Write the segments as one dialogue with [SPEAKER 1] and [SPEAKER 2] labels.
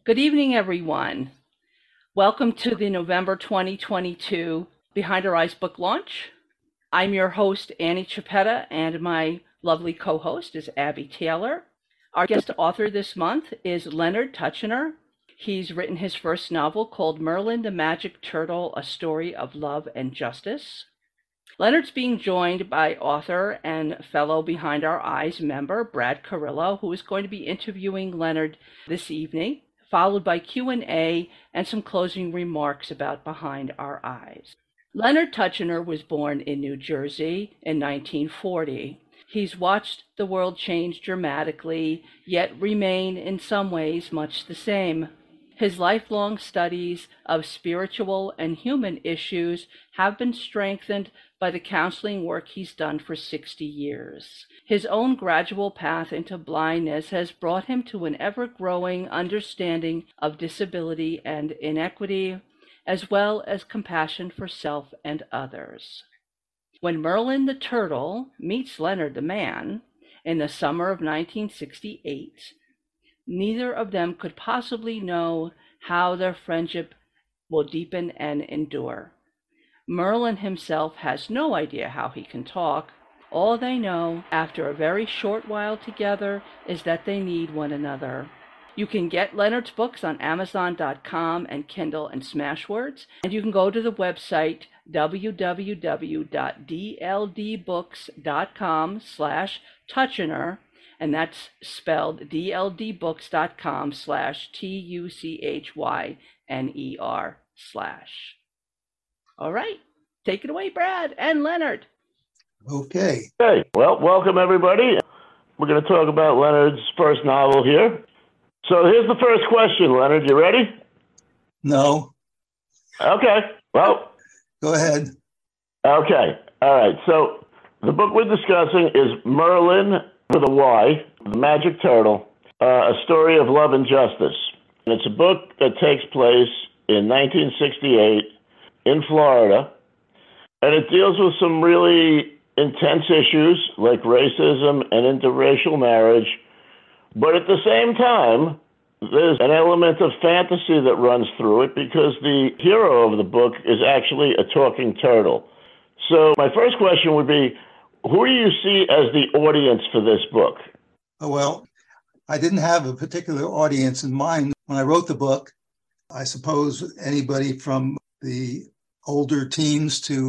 [SPEAKER 1] Good evening, everyone. Welcome to the November 2022 Behind Our Eyes book launch. I'm your host, Annie Chiappetta, and my lovely co-host is Abby Taylor. Our guest author this month is Leonard Tuchiner. He's written his first novel called Merlin the Magic Turtle, A Story of Love and Justice. Leonard's being joined by author and fellow Behind Our Eyes member, Brad Carrillo, who is going to be interviewing Leonard this evening, followed by Q&A and some closing remarks about Behind Our Eyes. Leonard Tuchiner was born in New Jersey in 1940. He's watched the world change dramatically, yet remain in some ways much the same. His lifelong studies of spiritual and human issues have been strengthened by the counseling work he's done for 60 years. His own gradual path into blindness has brought him to an ever-growing understanding of disability and inequity, as well as compassion for self and others. When Merlin the Turtle meets Leonard the Man in the summer of 1968, neither of them could possibly know how their friendship will deepen and endure. Merlin himself has no idea how he can talk. All they know after a very short while together is that they need one another. You can get Leonard's books on Amazon.com and Kindle and Smashwords, and you can go to the website www.dldbooks.com/Tuchiner, and that's spelled dldbooks.com/TUCHYNER/. All right, take it away, Brad and Leonard.
[SPEAKER 2] Okay.
[SPEAKER 3] Hey, well, welcome everybody. We're going to talk about Leonard's first novel here. So here's the first question, Leonard. You ready?
[SPEAKER 2] No.
[SPEAKER 3] Okay. Well,
[SPEAKER 2] go ahead.
[SPEAKER 3] Okay. All right. So the book we're discussing is Merlin with a Y, The Magic Turtle, A Story of Love and Justice. And it's a book that takes place in 1968 in Florida, and it deals with some really intense issues like racism and interracial marriage. But at the same time, there's an element of fantasy that runs through it because the hero of the book is actually a talking turtle. So my first question would be, who do you see as the audience for this book?
[SPEAKER 2] Well, I didn't have a particular audience in mind when I wrote the book. I suppose anybody from the older teens to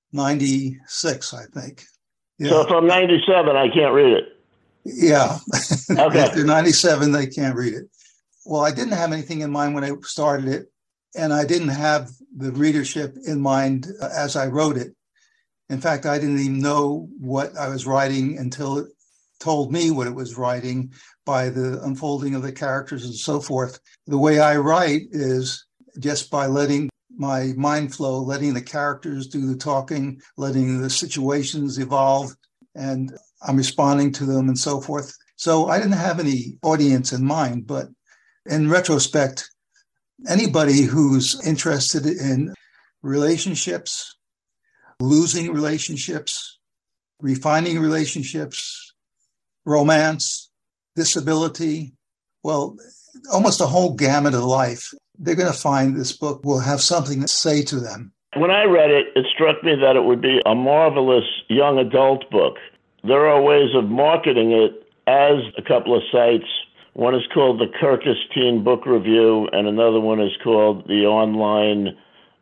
[SPEAKER 2] 96, I think.
[SPEAKER 3] Yeah. So if I'm 97, I can't read it.
[SPEAKER 2] Yeah.
[SPEAKER 3] Okay.
[SPEAKER 2] If they're 97, they can't read it. Well, I didn't have anything in mind when I started it, and I didn't have the readership in mind as I wrote it. In fact, I didn't even know what I was writing until it told me what it was writing by the unfolding of the characters and so forth. The way I write is just by letting my mind flow, letting the characters do the talking, letting the situations evolve, and I'm responding to them and so forth. So I didn't have any audience in mind, but in retrospect, anybody who's interested in relationships, losing relationships, refining relationships, romance, disability, well, almost a whole gamut of life, they're going to find this book will have something to say to them.
[SPEAKER 3] When I read it, it struck me that it would be a marvelous young adult book. There are ways of marketing it as a couple of sites. One is called the Kirkus Teen Book Review, and another one is called the Online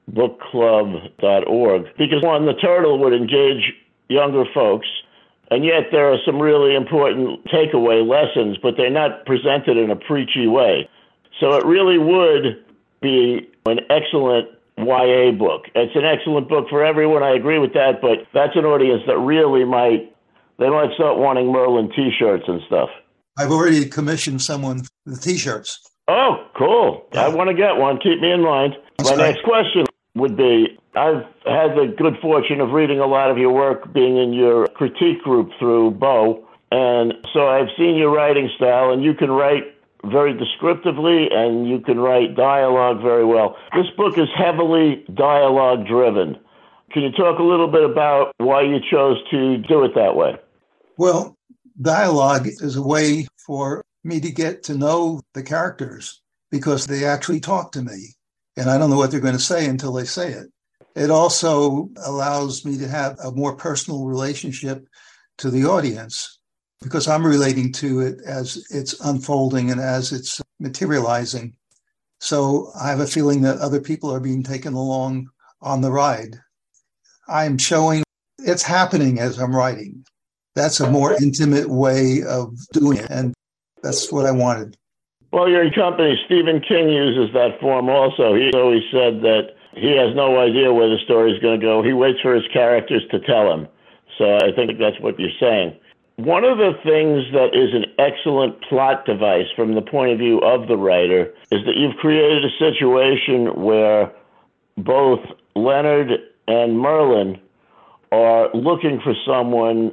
[SPEAKER 3] bookclub.org. Because one, the turtle would engage younger folks, and yet there are some really important takeaway lessons, but they're not presented in a preachy way. So it really would be an excellent YA book. It's an excellent book for everyone. I agree with that, but that's an audience that really might start wanting Merlin T-shirts and stuff.
[SPEAKER 2] I've already commissioned someone the T-shirts.
[SPEAKER 3] Oh, cool. Yeah. I want to get one. Keep me in mind. My next question would be, I've had the good fortune of reading a lot of your work, being in your critique group through Bo, and so I've seen your writing style, and you can write very descriptively, and you can write dialogue very well. This book is heavily dialogue-driven. Can you talk a little bit about why you chose to do it that way?
[SPEAKER 2] Well, dialogue is a way for me to get to know the characters because they actually talk to me. And I don't know what they're going to say until they say it. It also allows me to have a more personal relationship to the audience because I'm relating to it as it's unfolding and as it's materializing. So I have a feeling that other people are being taken along on the ride. I'm showing it's happening as I'm writing. That's a more intimate way of doing it. And that's what I wanted.
[SPEAKER 3] Well, your company, Stephen King, uses that form also. He always said that he has no idea where the story is going to go. He waits for his characters to tell him. So I think that's what you're saying. One of the things that is an excellent plot device from the point of view of the writer is that you've created a situation where both Leonard and Merlin are looking for someone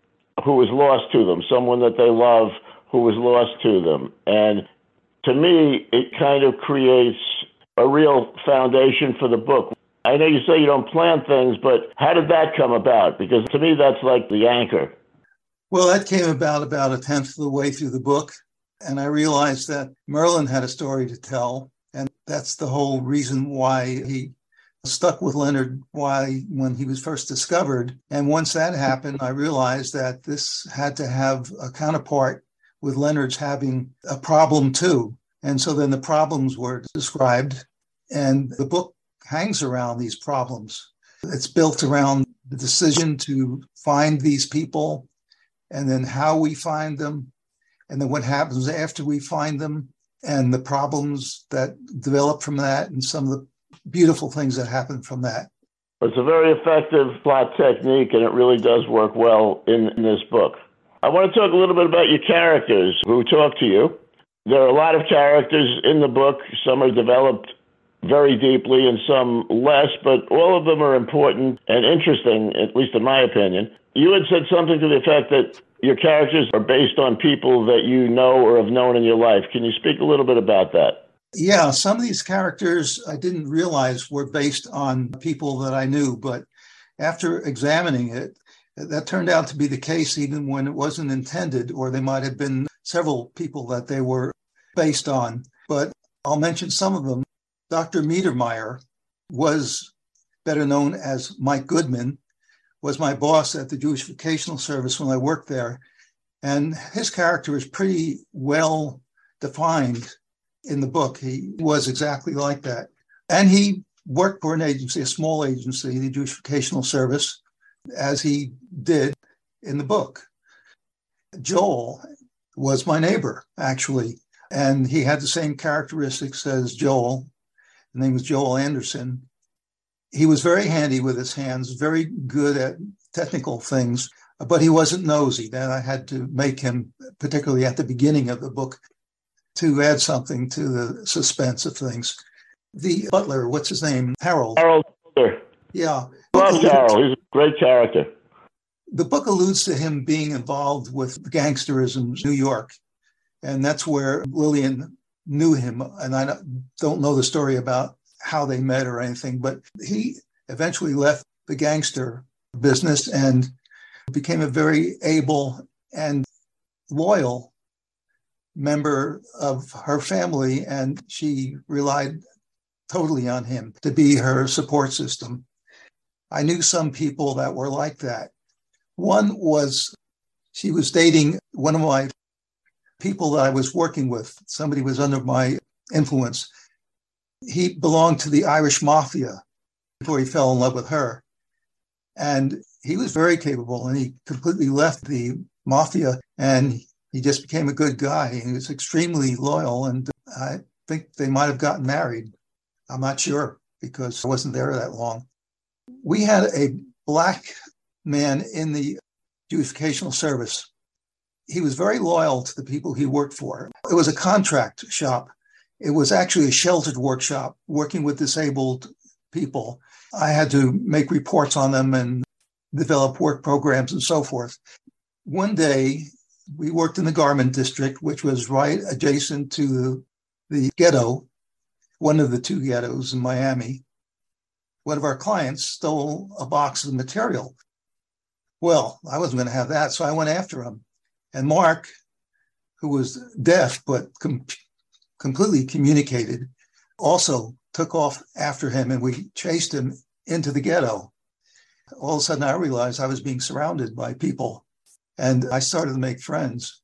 [SPEAKER 3] who is lost to them, someone that they love who is lost to them. And to me, it kind of creates a real foundation for the book. I know you say you don't plan things, but how did that come about? Because to me, that's like the anchor.
[SPEAKER 2] Well, that came about a tenth of the way through the book. And I realized that Merlin had a story to tell. And that's the whole reason why he stuck with Leonard when he was first discovered. And once that happened, I realized that this had to have a counterpart with Leonard's having a problem too. And so then the problems were described, and the book hangs around these problems. It's built around the decision to find these people, and then how we find them, and then what happens after we find them, and the problems that develop from that, and some of the beautiful things that happen from that.
[SPEAKER 3] It's a very effective plot technique, and it really does work well in this book. I want to talk a little bit about your characters who talk to you. There are a lot of characters in the book. Some are developed very deeply and some less, but all of them are important and interesting, at least in my opinion. You had said something to the effect that your characters are based on people that you know or have known in your life. Can you speak a little bit about that?
[SPEAKER 2] Yeah, some of these characters I didn't realize were based on people that I knew, but after examining it, that turned out to be the case even when it wasn't intended, or they might have been several people that they were based on. But I'll mention some of them. Dr. Niedermeyer was better known as Mike Goodman, was my boss at the Jewish Vocational Service when I worked there. And his character is pretty well defined in the book. He was exactly like that. And he worked for an agency, a small agency, the Jewish Vocational Service, as he did in the book. Joel was my neighbor, actually, and he had the same characteristics as Joel. His name was Joel Anderson. He was very handy with his hands, very good at technical things, but he wasn't nosy. Then I had to make him, particularly at the beginning of the book, to add something to the suspense of things. The butler, what's his name? Harold.
[SPEAKER 3] Harold.
[SPEAKER 2] Yeah.
[SPEAKER 3] Love Harold. He's a great character.
[SPEAKER 2] The book alludes to him being involved with gangsterism in New York. And that's where Lillian knew him. And I don't know the story about how they met or anything, but he eventually left the gangster business and became a very able and loyal member of her family. And she relied totally on him to be her support system. I knew some people that were like that. One was, she was dating one of my people that I was working with. Somebody was under my influence. He belonged to the Irish mafia before he fell in love with her. And he was very capable, and he completely left the mafia, and he just became a good guy. He was extremely loyal, and I think they might have gotten married. I'm not sure because I wasn't there that long. We had a Black man in the Jewish Vocational Service. He was very loyal to the people he worked for. It was a contract shop. It was actually a sheltered workshop working with disabled people. I had to make reports on them and develop work programs and so forth. One day, we worked in the garment district, which was right adjacent to the ghetto, one of the two ghettos in Miami. One of our clients stole a box of material. Well, I wasn't going to have that, so I went after him. And Mark, who was deaf but completely communicated, also took off after him, and we chased him into the ghetto. All of a sudden, I realized I was being surrounded by people, and I started to make friends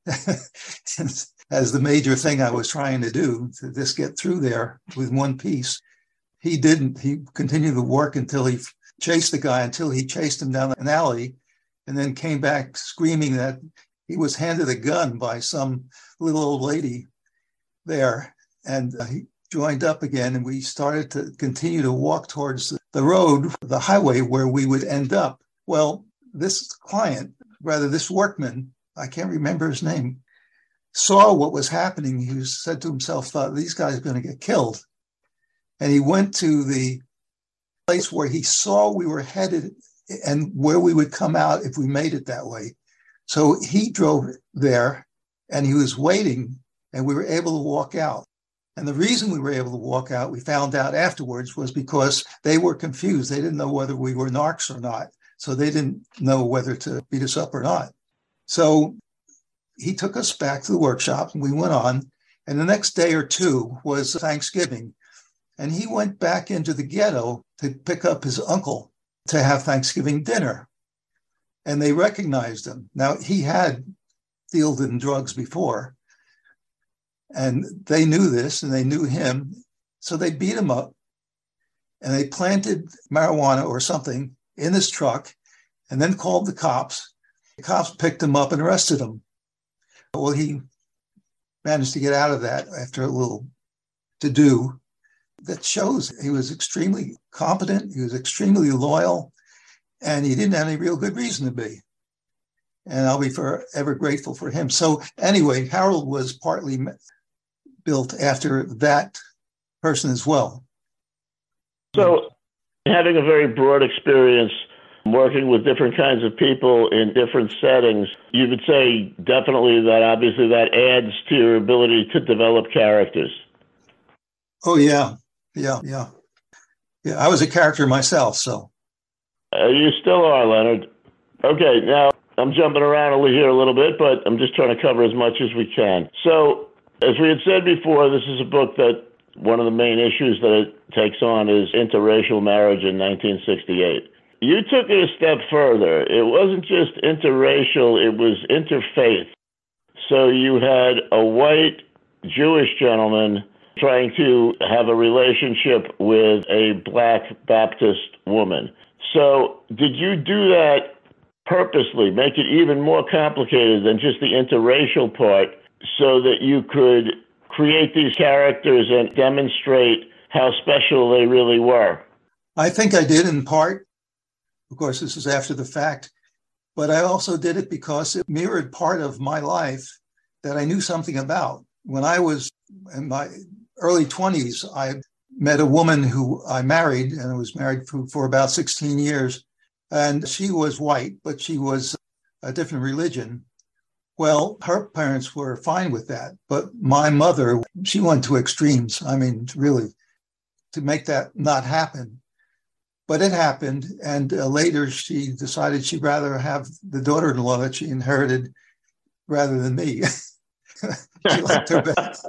[SPEAKER 2] as the major thing I was trying to do, to just get through there with one piece. He didn't. He continued to work until he chased the guy, until he chased him down an alley, and then came back screaming that he was handed a gun by some little old lady there. And he joined up again, and we started to continue to walk towards the road, the highway where we would end up. Well, this client, rather this workman, I can't remember his name, saw what was happening. He said to himself, thought, these guys are going to get killed. And he went to the place where he saw we were headed and where we would come out if we made it that way. So he drove there, and he was waiting, and we were able to walk out. And the reason we were able to walk out, we found out afterwards, was because they were confused. They didn't know whether we were narcs or not. So they didn't know whether to beat us up or not. So he took us back to the workshop, and we went on. And the next day or two was Thanksgiving. And he went back into the ghetto to pick up his uncle to have Thanksgiving dinner. And they recognized him. Now, he had dealt in drugs before, and they knew this, and they knew him. So they beat him up, and they planted marijuana or something in his truck, and then called the cops. The cops picked him up and arrested him. Well, he managed to get out of that after a little to-do. That shows he was extremely competent, he was extremely loyal, and he didn't have any real good reason to be. And I'll be forever grateful for him. So anyway, Harold was partly built after that person as well.
[SPEAKER 3] So having a very broad experience working with different kinds of people in different settings, you would say definitely that obviously that adds to your ability to develop characters.
[SPEAKER 2] Oh, yeah. Yeah, I was a character myself, so.
[SPEAKER 3] You still are, Leonard. Okay, now I'm jumping around here a little bit, but I'm just trying to cover as much as we can. So, as we had said before, this is a book that one of the main issues that it takes on is interracial marriage in 1968. You took it a step further. It wasn't just interracial, it was interfaith. So you had a white Jewish gentleman trying to have a relationship with a Black Baptist woman. So did you do that purposely, make it even more complicated than just the interracial part, so that you could create these characters and demonstrate how special they really were?
[SPEAKER 2] I think I did in part. Of course, this is after the fact. But I also did it because it mirrored part of my life that I knew something about. When I was in my early 20s, I met a woman who I married, and I was married for about 16 years. And she was white, but she was a different religion. Well, her parents were fine with that. But my mother, she went to extremes. I mean, really, to make that not happen. But it happened. And later she decided she'd rather have the daughter-in-law that she inherited rather than me. She liked her best.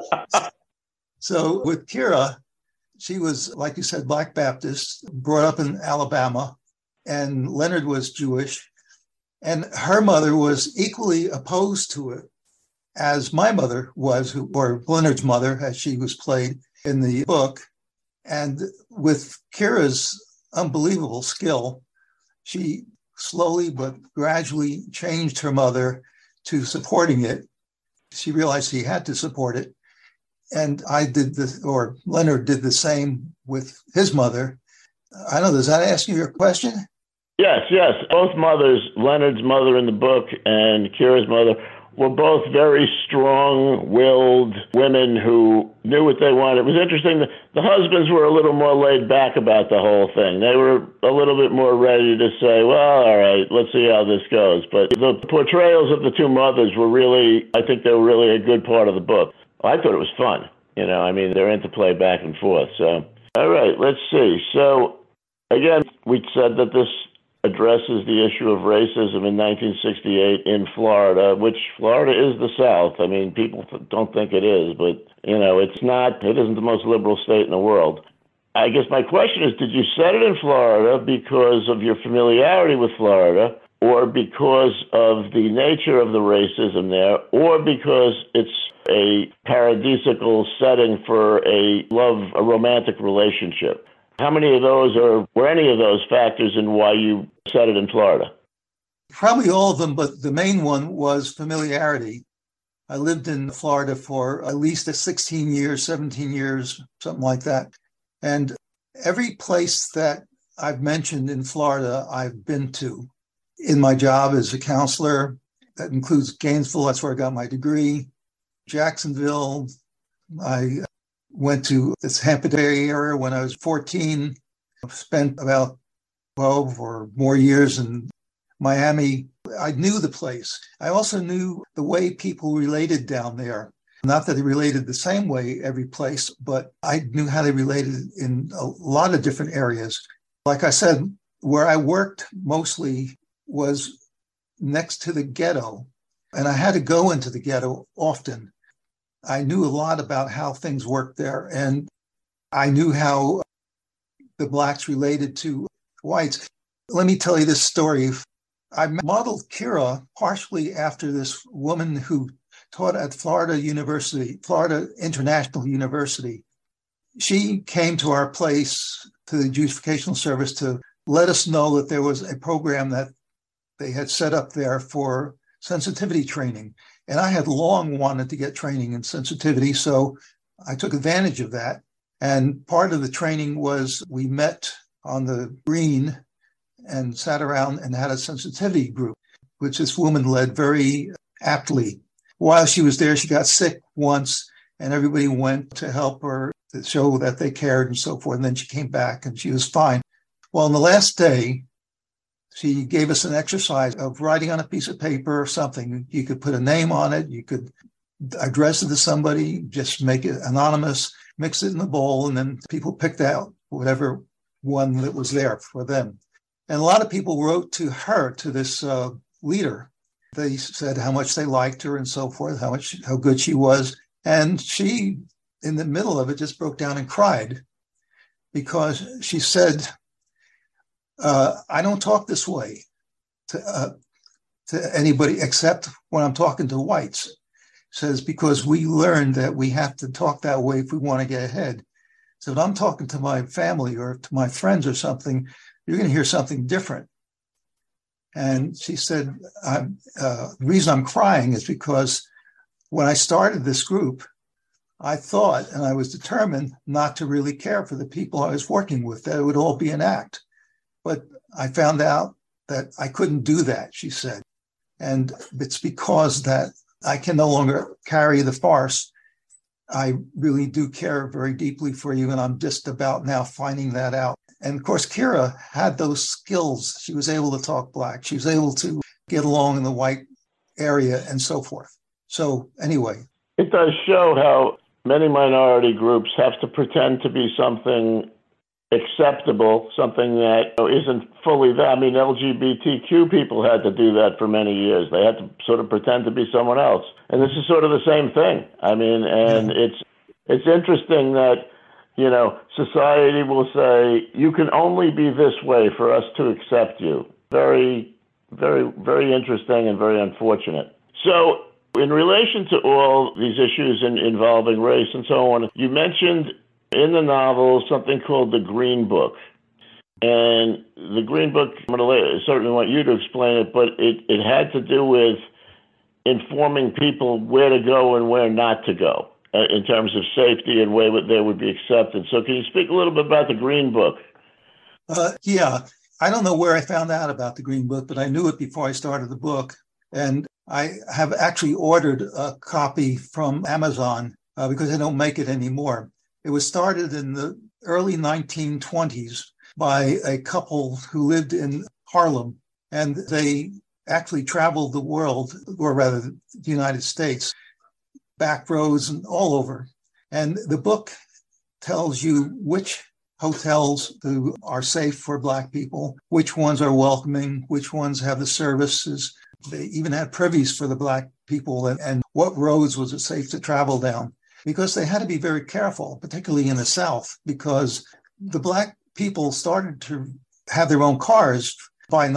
[SPEAKER 2] So with Kira, she was, like you said, Black Baptist, brought up in Alabama, and Leonard was Jewish. And her mother was equally opposed to it as my mother was, or Leonard's mother, as she was played in the book. And with Kira's unbelievable skill, she slowly but gradually changed her mother to supporting it. She realized she had to support it. And I did this, or Leonard did the same with his mother. I don't know, does that answer your question?
[SPEAKER 3] Yes. Both mothers, Leonard's mother in the book and Kira's mother, were both very strong-willed women who knew what they wanted. It was interesting that the husbands were a little more laid back about the whole thing. They were a little bit more ready to say, well, all right, let's see how this goes. But the portrayals of the two mothers were really, I think they were really a good part of the book. I thought it was fun. Their interplay back and forth. So, all right, let's see. So, again, we said that this addresses the issue of racism in 1968 in Florida, which Florida is the South. I mean, people don't think it is, but, it's not, it isn't the most liberal state in the world. I guess my question is, did you set it in Florida because of your familiarity with Florida, or because of the nature of the racism there, or because it's a paradisical setting for a romantic relationship? How many of those, or were any of those factors in why you set it in Florida?
[SPEAKER 2] Probably all of them, but the main one was familiarity. I lived in Florida for at least 16 years, 17 years, something like that. And every place that I've mentioned in Florida, I've been to in my job as a counselor. That includes Gainesville, that's where I got my degree. Jacksonville, I went to this Tampa Bay area when I was 14. Spent about 12 or more years in Miami. I knew the place. I also knew the way people related down there. Not that they related the same way every place, but I knew how they related in a lot of different areas. Like I said, where I worked mostly was next to the ghetto, and I had to go into the ghetto often. I knew a lot about how things worked there, and I knew how the Blacks related to whites. Let me tell you this story. I modeled Kira partially after this woman who taught at Florida International University. She came to our place, to the Jewish Vocational Service, to let us know that there was a program that they had set up there for sensitivity training. And I had long wanted to get training in sensitivity, so I took advantage of that. And part of the training was we met on the green and sat around and had a sensitivity group, which this woman led very aptly. While she was there, she got sick once, and everybody went to help her to show that they cared and so forth. And then she came back and she was fine. Well, on the last day, she gave us an exercise of writing on a piece of paper or something. You could put a name on it. You could address it to somebody, just make it anonymous, mix it in a bowl, and then people picked out whatever one that was there for them. And a lot of people wrote to her, to this leader. They said how much they liked her and so forth, how good she was. And she, in the middle of it, just broke down and cried because she said, I don't talk this way to anybody except when I'm talking to whites. Says, because we learned that we have to talk that way if we want to get ahead. So if I'm talking to my family or to my friends or something, you're going to hear something different. And she said, the reason I'm crying is because when I started this group, I thought, and I was determined not to really care for the people I was working with, that it would all be an act. But I found out that I couldn't do that, she said. And it's because that I can no longer carry the farce. I really do care very deeply for you, and I'm just about now finding that out. And of course, Kira had those skills. She was able to talk Black. She was able to get along in the white area and so forth. So anyway.
[SPEAKER 3] It does show how many minority groups have to pretend to be something acceptable, something that isn't fully that. I mean, LGBTQ people had to do that for many years. They had to sort of pretend to be someone else. And this is sort of the same thing. I mean, and it's interesting that, society will say, you can only be this way for us to accept you. Very, very, very interesting and very unfortunate. So in relation to all these issues involving race and so on, you mentioned in the novel something called the Green Book. And the Green Book, I'm going to certainly want you to explain it, but it had to do with informing people where to go and where not to go in terms of safety and where they would be accepted. So can you speak a little bit about the Green Book?
[SPEAKER 2] Yeah, I don't know where I found out about the Green Book, but I knew it before I started the book. And I have actually ordered a copy from Amazon because they don't make it anymore. It was started in the early 1920s by a couple who lived in Harlem, and they actually traveled the world, or rather the United States, back roads and all over. And the book tells you which hotels who are safe for Black people, which ones are welcoming, which ones have the services. They even had privies for the Black people, and what roads was it safe to travel down, because they had to be very careful, particularly in the South, because the Black people started to have their own cars by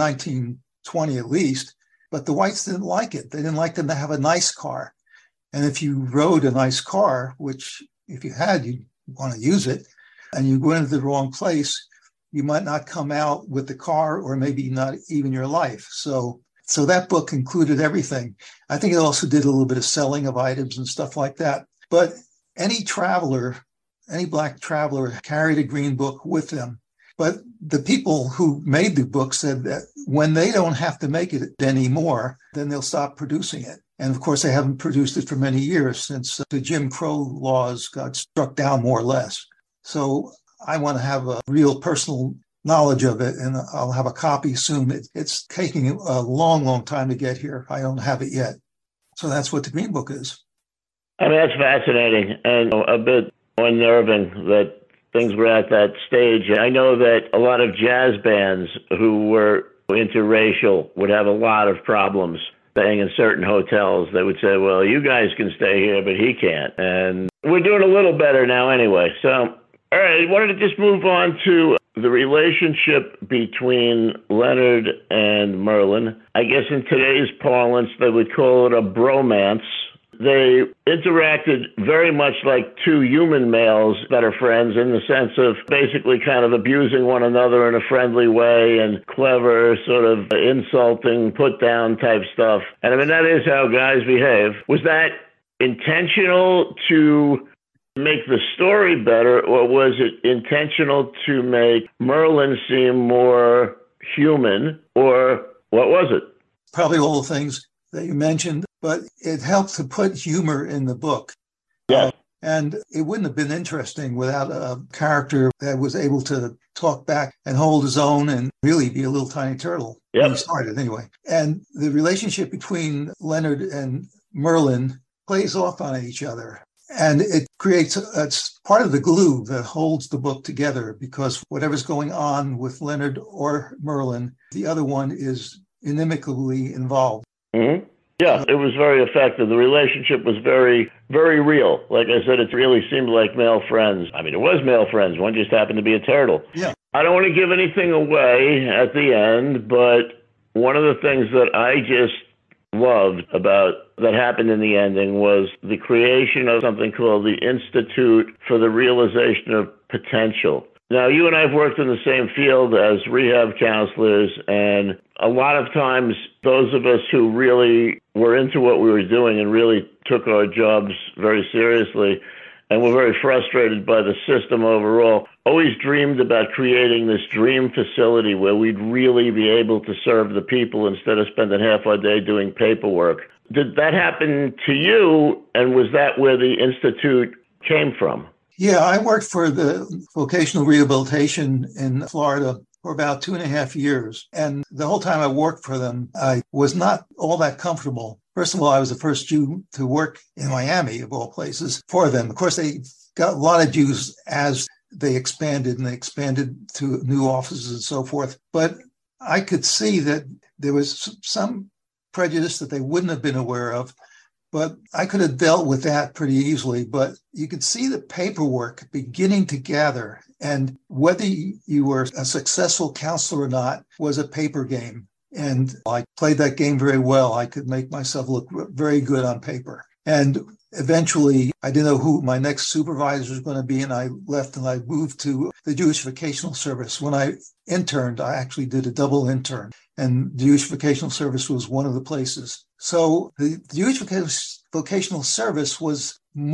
[SPEAKER 2] 1920 at least, but the whites didn't like it. They didn't like them to have a nice car. And if you rode a nice car, which if you had, you'd want to use it, and you went into the wrong place, you might not come out with the car, or maybe not even your life. So that book included everything. I think it also did a little bit of selling of items and stuff like that. But any traveler, any Black traveler carried a green book with them. But the people who made the book said that when they don't have to make it anymore, then they'll stop producing it. And of course, they haven't produced it for many years since the Jim Crow laws got struck down more or less. So I want to have a real personal knowledge of it, and I'll have a copy soon. It's taking a long, long time to get here. I don't have it yet. So that's what the Green Book is.
[SPEAKER 3] I mean, that's fascinating and a bit unnerving that things were at that stage. I know that a lot of jazz bands who were interracial would have a lot of problems staying in certain hotels. They would say, well, you guys can stay here, but he can't. And we're doing a little better now anyway. So, all right, I wanted to just move on to the relationship between Leonard and Merlin. I guess in today's parlance, they would call it a bromance. They interacted very much like two human males that are friends, in the sense of basically kind of abusing one another in a friendly way and clever, sort of insulting, put down type stuff. And I mean, that is how guys behave. Was that intentional to make the story better, or was it intentional to make Merlin seem more human, or what was it?
[SPEAKER 2] Probably all the things that you mentioned, but it helped to put humor in the book.
[SPEAKER 3] Yes.
[SPEAKER 2] And it wouldn't have been interesting without a character that was able to talk back and hold his own and really be a little tiny turtle.
[SPEAKER 3] Yep.
[SPEAKER 2] When he started anyway. And the relationship between Leonard and Merlin plays off on each other. And it creates, it's part of the glue that holds the book together, because whatever's going on with Leonard or Merlin, the other one is inimicably involved.
[SPEAKER 3] Mm-hmm. Yeah, it was very effective. The relationship was very, very real. Like I said, it really seemed like male friends. I mean, it was male friends. One just happened to be a turtle.
[SPEAKER 2] Yeah.
[SPEAKER 3] I don't want to give anything away at the end, but one of the things that I just loved about that happened in the ending was the creation of something called the Institute for the Realization of Potential. Now, you and I have worked in the same field as rehab counselors, and a lot of times those of us who really were into what we were doing and really took our jobs very seriously and were very frustrated by the system overall, always dreamed about creating this dream facility where we'd really be able to serve the people instead of spending half our day doing paperwork. Did that happen to you, and was that where the Institute came from?
[SPEAKER 2] Yeah, I worked for the vocational rehabilitation in Florida for about 2.5 years. And the whole time I worked for them, I was not all that comfortable. First of all, I was the first Jew to work in Miami, of all places, for them. Of course, they got a lot of Jews as they expanded, and they expanded to new offices and so forth. But I could see that there was some prejudice that they wouldn't have been aware of. But I could have dealt with that pretty easily. But you could see the paperwork beginning to gather. And whether you were a successful counselor or not was a paper game. And I played that game very well. I could make myself look very good on paper. And eventually, I didn't know who my next supervisor was going to be. And I left and I moved to the Jewish Vocational Service. When I interned, I actually did a double intern. And the Jewish Vocational Service was one of the places. So the Jewish Vocational Service was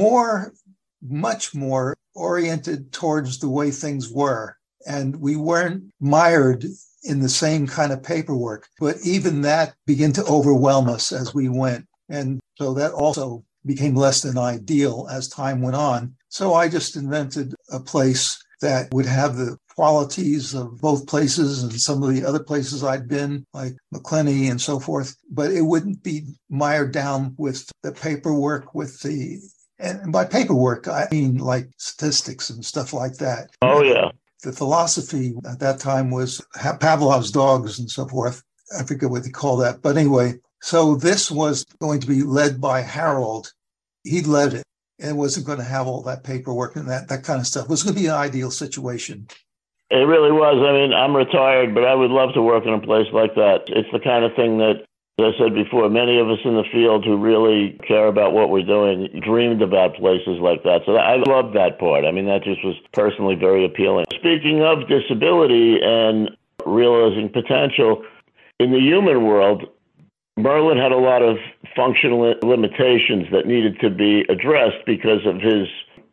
[SPEAKER 2] much more oriented towards the way things were. And we weren't mired in the same kind of paperwork. But even that began to overwhelm us as we went. And so that also became less than ideal as time went on. So I just invented a place that would have the qualities of both places and some of the other places I'd been, like McClenny and so forth, but it wouldn't be mired down with the paperwork, and by paperwork, I mean like statistics and stuff like that.
[SPEAKER 3] Oh, yeah.
[SPEAKER 2] The philosophy at that time was Pavlov's dogs and so forth. I forget what they call that. But anyway, so this was going to be led by Harold. He led it and wasn't going to have all that paperwork and that kind of stuff. It was going to be an ideal situation.
[SPEAKER 3] It really was. I mean, I'm retired, but I would love to work in a place like that. It's the kind of thing that, as I said before, many of us in the field who really care about what we're doing dreamed about places like that. So I love that part. I mean, that just was personally very appealing. Speaking of disability and realizing potential, in the human world, Merlin had a lot of functional limitations that needed to be addressed because of his,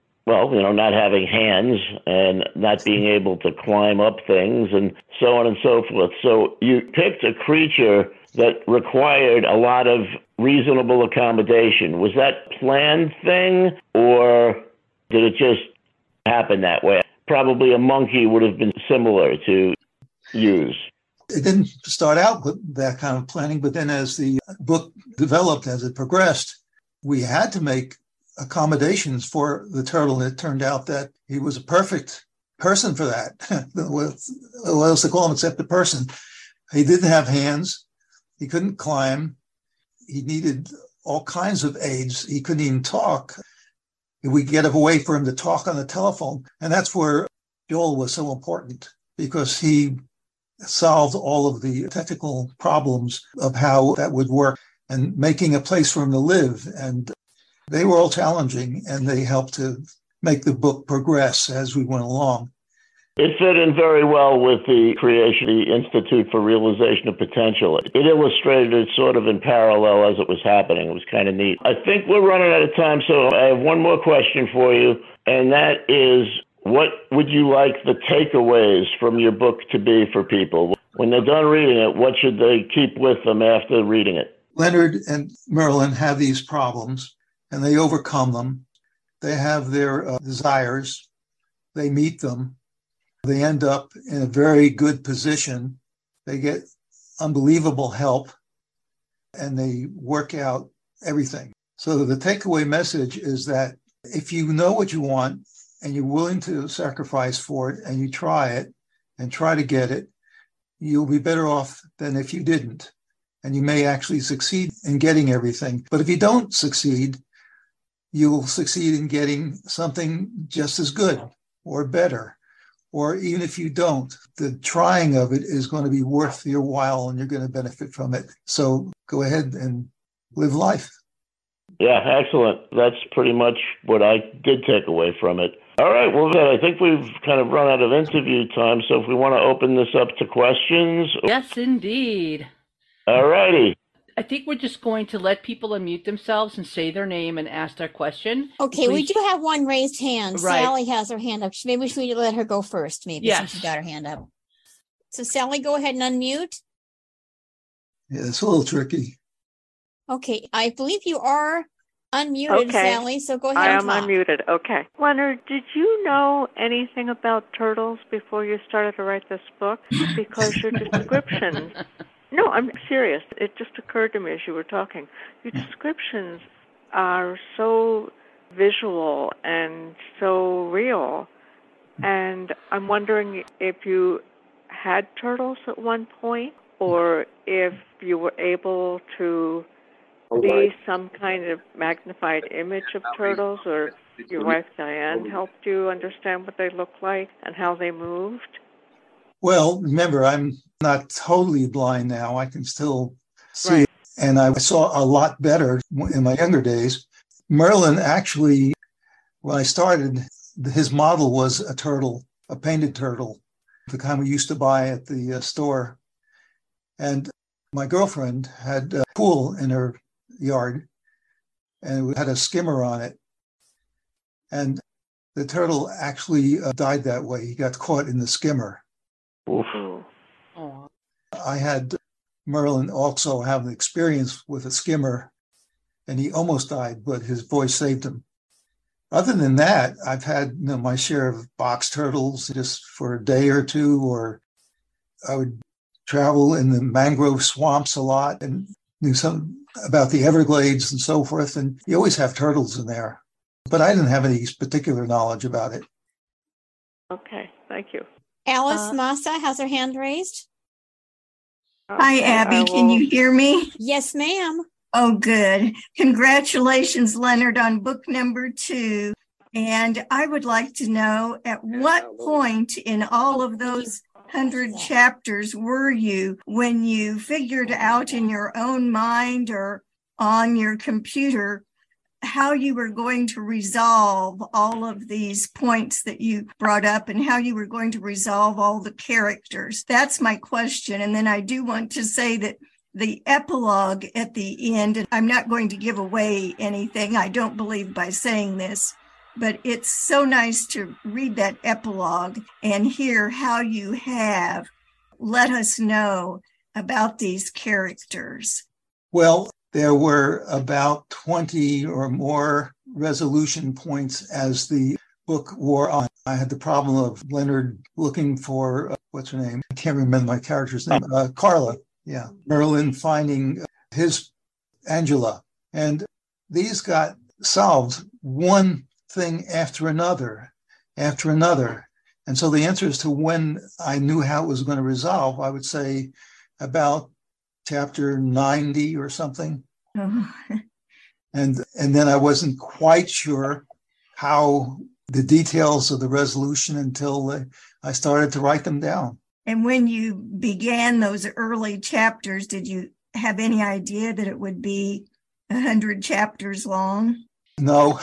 [SPEAKER 3] not having hands and not being able to climb up things and so on and so forth. So you picked a creature that required a lot of reasonable accommodation. Was that a planned thing, or did it just happen that way? Probably a monkey would have been similar to use.
[SPEAKER 2] It didn't start out with that kind of planning, but then as the book developed, as it progressed, we had to make accommodations for the turtle. It turned out that he was a perfect person for that. What else to call him except a person? He didn't have hands. He couldn't climb. He needed all kinds of aids. He couldn't even talk. We get a way for him to talk on the telephone. And that's where Joel was so important, because he solved all of the technical problems of how that would work and making a place for him to live. And they were all challenging, and they helped to make the book progress as we went along.
[SPEAKER 3] It fit in very well with the creation of the Institute for Realization of Potential. It illustrated it sort of in parallel as it was happening. It was kind of neat. I think we're running out of time, so I have one more question for you, and that is, what would you like the takeaways from your book to be for people? When they're done reading it, what should they keep with them after reading it?
[SPEAKER 2] Leonard and Merlin have these problems, and they overcome them. They have their desires. They meet them. They end up in a very good position. They get unbelievable help, and they work out everything. So the takeaway message is that if you know what you want and you're willing to sacrifice for it, and you try it and try to get it, you'll be better off than if you didn't. And you may actually succeed in getting everything. But if you don't succeed, you'll succeed in getting something just as good or better. Or even if you don't, the trying of it is going to be worth your while, and you're going to benefit from it. So go ahead and live life.
[SPEAKER 3] Yeah, excellent. That's pretty much what I did take away from it. All right, well, I think we've kind of run out of interview time, so if we want to open this up to questions.
[SPEAKER 1] Yes, indeed.
[SPEAKER 3] All righty.
[SPEAKER 1] I think we're just going to let people unmute themselves and say their name and ask their question.
[SPEAKER 4] Okay, we do have one raised hand.
[SPEAKER 1] Right.
[SPEAKER 4] Sally has her hand up. Maybe we should let her go first,
[SPEAKER 1] Yes.
[SPEAKER 4] since she got her hand up. So Sally, go ahead and unmute.
[SPEAKER 2] Yeah, it's a little tricky.
[SPEAKER 4] Okay, I believe you are unmuted,
[SPEAKER 5] Okay.
[SPEAKER 4] Sally, so go ahead
[SPEAKER 5] I
[SPEAKER 4] and
[SPEAKER 5] am
[SPEAKER 4] talk.
[SPEAKER 5] unmuted. Okay. Leonard, did you know anything about turtles before you started to write this book? Because your descriptions... No, I'm serious. It just occurred to me as you were talking. Your descriptions are so visual and so real. And I'm wondering if you had turtles at one point, or if you were able to see some kind of magnified image of turtles, or your wife Diane helped you understand what they look like and how they moved.
[SPEAKER 2] Well, remember, I'm not totally blind now. I can still see,
[SPEAKER 5] Right.
[SPEAKER 2] and I saw a lot better in my younger days. Merlin actually, when I started, his model was a turtle, a painted turtle, the kind we used to buy at the store. And my girlfriend had a pool in her yard, and it had a skimmer on it. And the turtle actually died that way. He got caught in the skimmer.
[SPEAKER 3] Oof.
[SPEAKER 1] Oh.
[SPEAKER 2] I had Merlin also have an experience with a skimmer, and he almost died, but his voice saved him. Other than that, I've had my share of box turtles just for a day or two, or I would travel in the mangrove swamps a lot and knew some about the Everglades and so forth, and you always have turtles in there. But I didn't have any particular knowledge about it.
[SPEAKER 5] Okay, Thank you.
[SPEAKER 4] Alice Massa has her hand raised.
[SPEAKER 6] Hi,
[SPEAKER 5] Okay,
[SPEAKER 6] Abby.
[SPEAKER 5] I
[SPEAKER 6] Can
[SPEAKER 5] will-
[SPEAKER 6] you hear me?
[SPEAKER 4] Yes, ma'am.
[SPEAKER 6] Oh, good. Congratulations, Leonard, on book number 2. And I would like to know, at what point in all of those 100 chapters were you when you figured out in your own mind or on your computer how you were going to resolve all of these points that you brought up and how you were going to resolve all the characters? That's my question. And then I do want to say that the epilogue at the end, and I'm not going to give away anything, I don't believe, by saying this, but it's so nice to read that epilogue and hear how you have let us know about these characters.
[SPEAKER 2] Well, there were about 20 or more resolution points as the book wore on. I had the problem of Leonard looking for, what's her name? I can't remember my character's name. Carla. Yeah. Merlin finding his Angela. And these got solved one thing after another. And so the answer as to when I knew how it was going to resolve, I would say about chapter 90 or something.
[SPEAKER 6] Oh.
[SPEAKER 2] And then I wasn't quite sure how the details of the resolution until I started to write them down.
[SPEAKER 6] And when you began those early chapters, did you have any idea that it would be 100 chapters long?
[SPEAKER 2] No.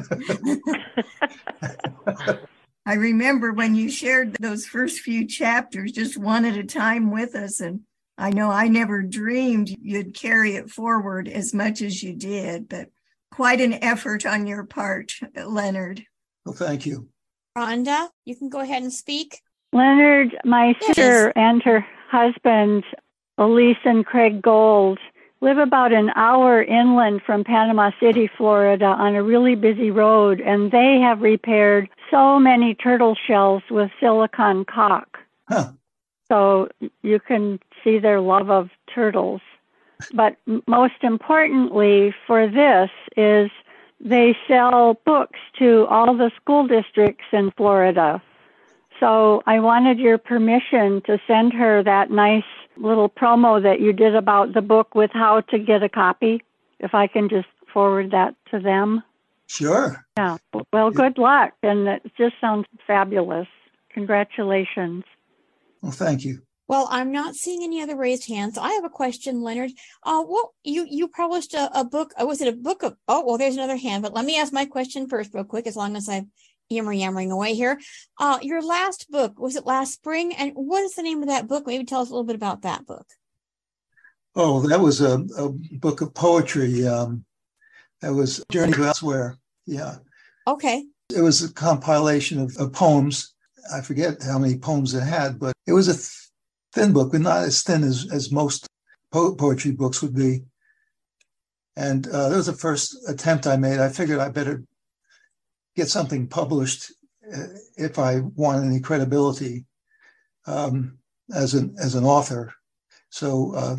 [SPEAKER 6] I remember when you shared those first few chapters, just one at a time with us. And I know I never dreamed you'd carry it forward as much as you did, but quite an effort on your part, Leonard.
[SPEAKER 2] Well, thank you.
[SPEAKER 4] Rhonda, you can go ahead and speak.
[SPEAKER 7] Leonard, my sister and her husband, Elise and Craig Gold, live about an hour inland from Panama City, Florida, on a really busy road, and they have repaired so many turtle shells with silicone caulk.
[SPEAKER 2] Huh.
[SPEAKER 7] So you can see their love of turtles. But most importantly for this is they sell books to all the school districts in Florida. So I wanted your permission to send her that nice little promo that you did about the book with how to get a copy, if I can just forward that to them.
[SPEAKER 2] Sure.
[SPEAKER 7] Yeah. Well, good luck. And it just sounds fabulous. Congratulations.
[SPEAKER 2] Well, thank you.
[SPEAKER 4] Well, I'm not seeing any other raised hands. I have a question, Leonard. Well, you published a book. Was it a book of? Oh, well, there's another hand. But let me ask my question first, real quick, as long as I'm yammering away here. Your last book, was it last spring? And what is the name of that book? Maybe tell us a little bit about that book.
[SPEAKER 2] Oh, that was a book of poetry. That was Journey to Elsewhere. Yeah.
[SPEAKER 4] Okay.
[SPEAKER 2] It was a compilation of poems. I forget how many poems it had, but it was a thin book, but not as thin as most poetry books would be. And that was the first attempt I made. I figured I better get something published if I want any credibility as an author. So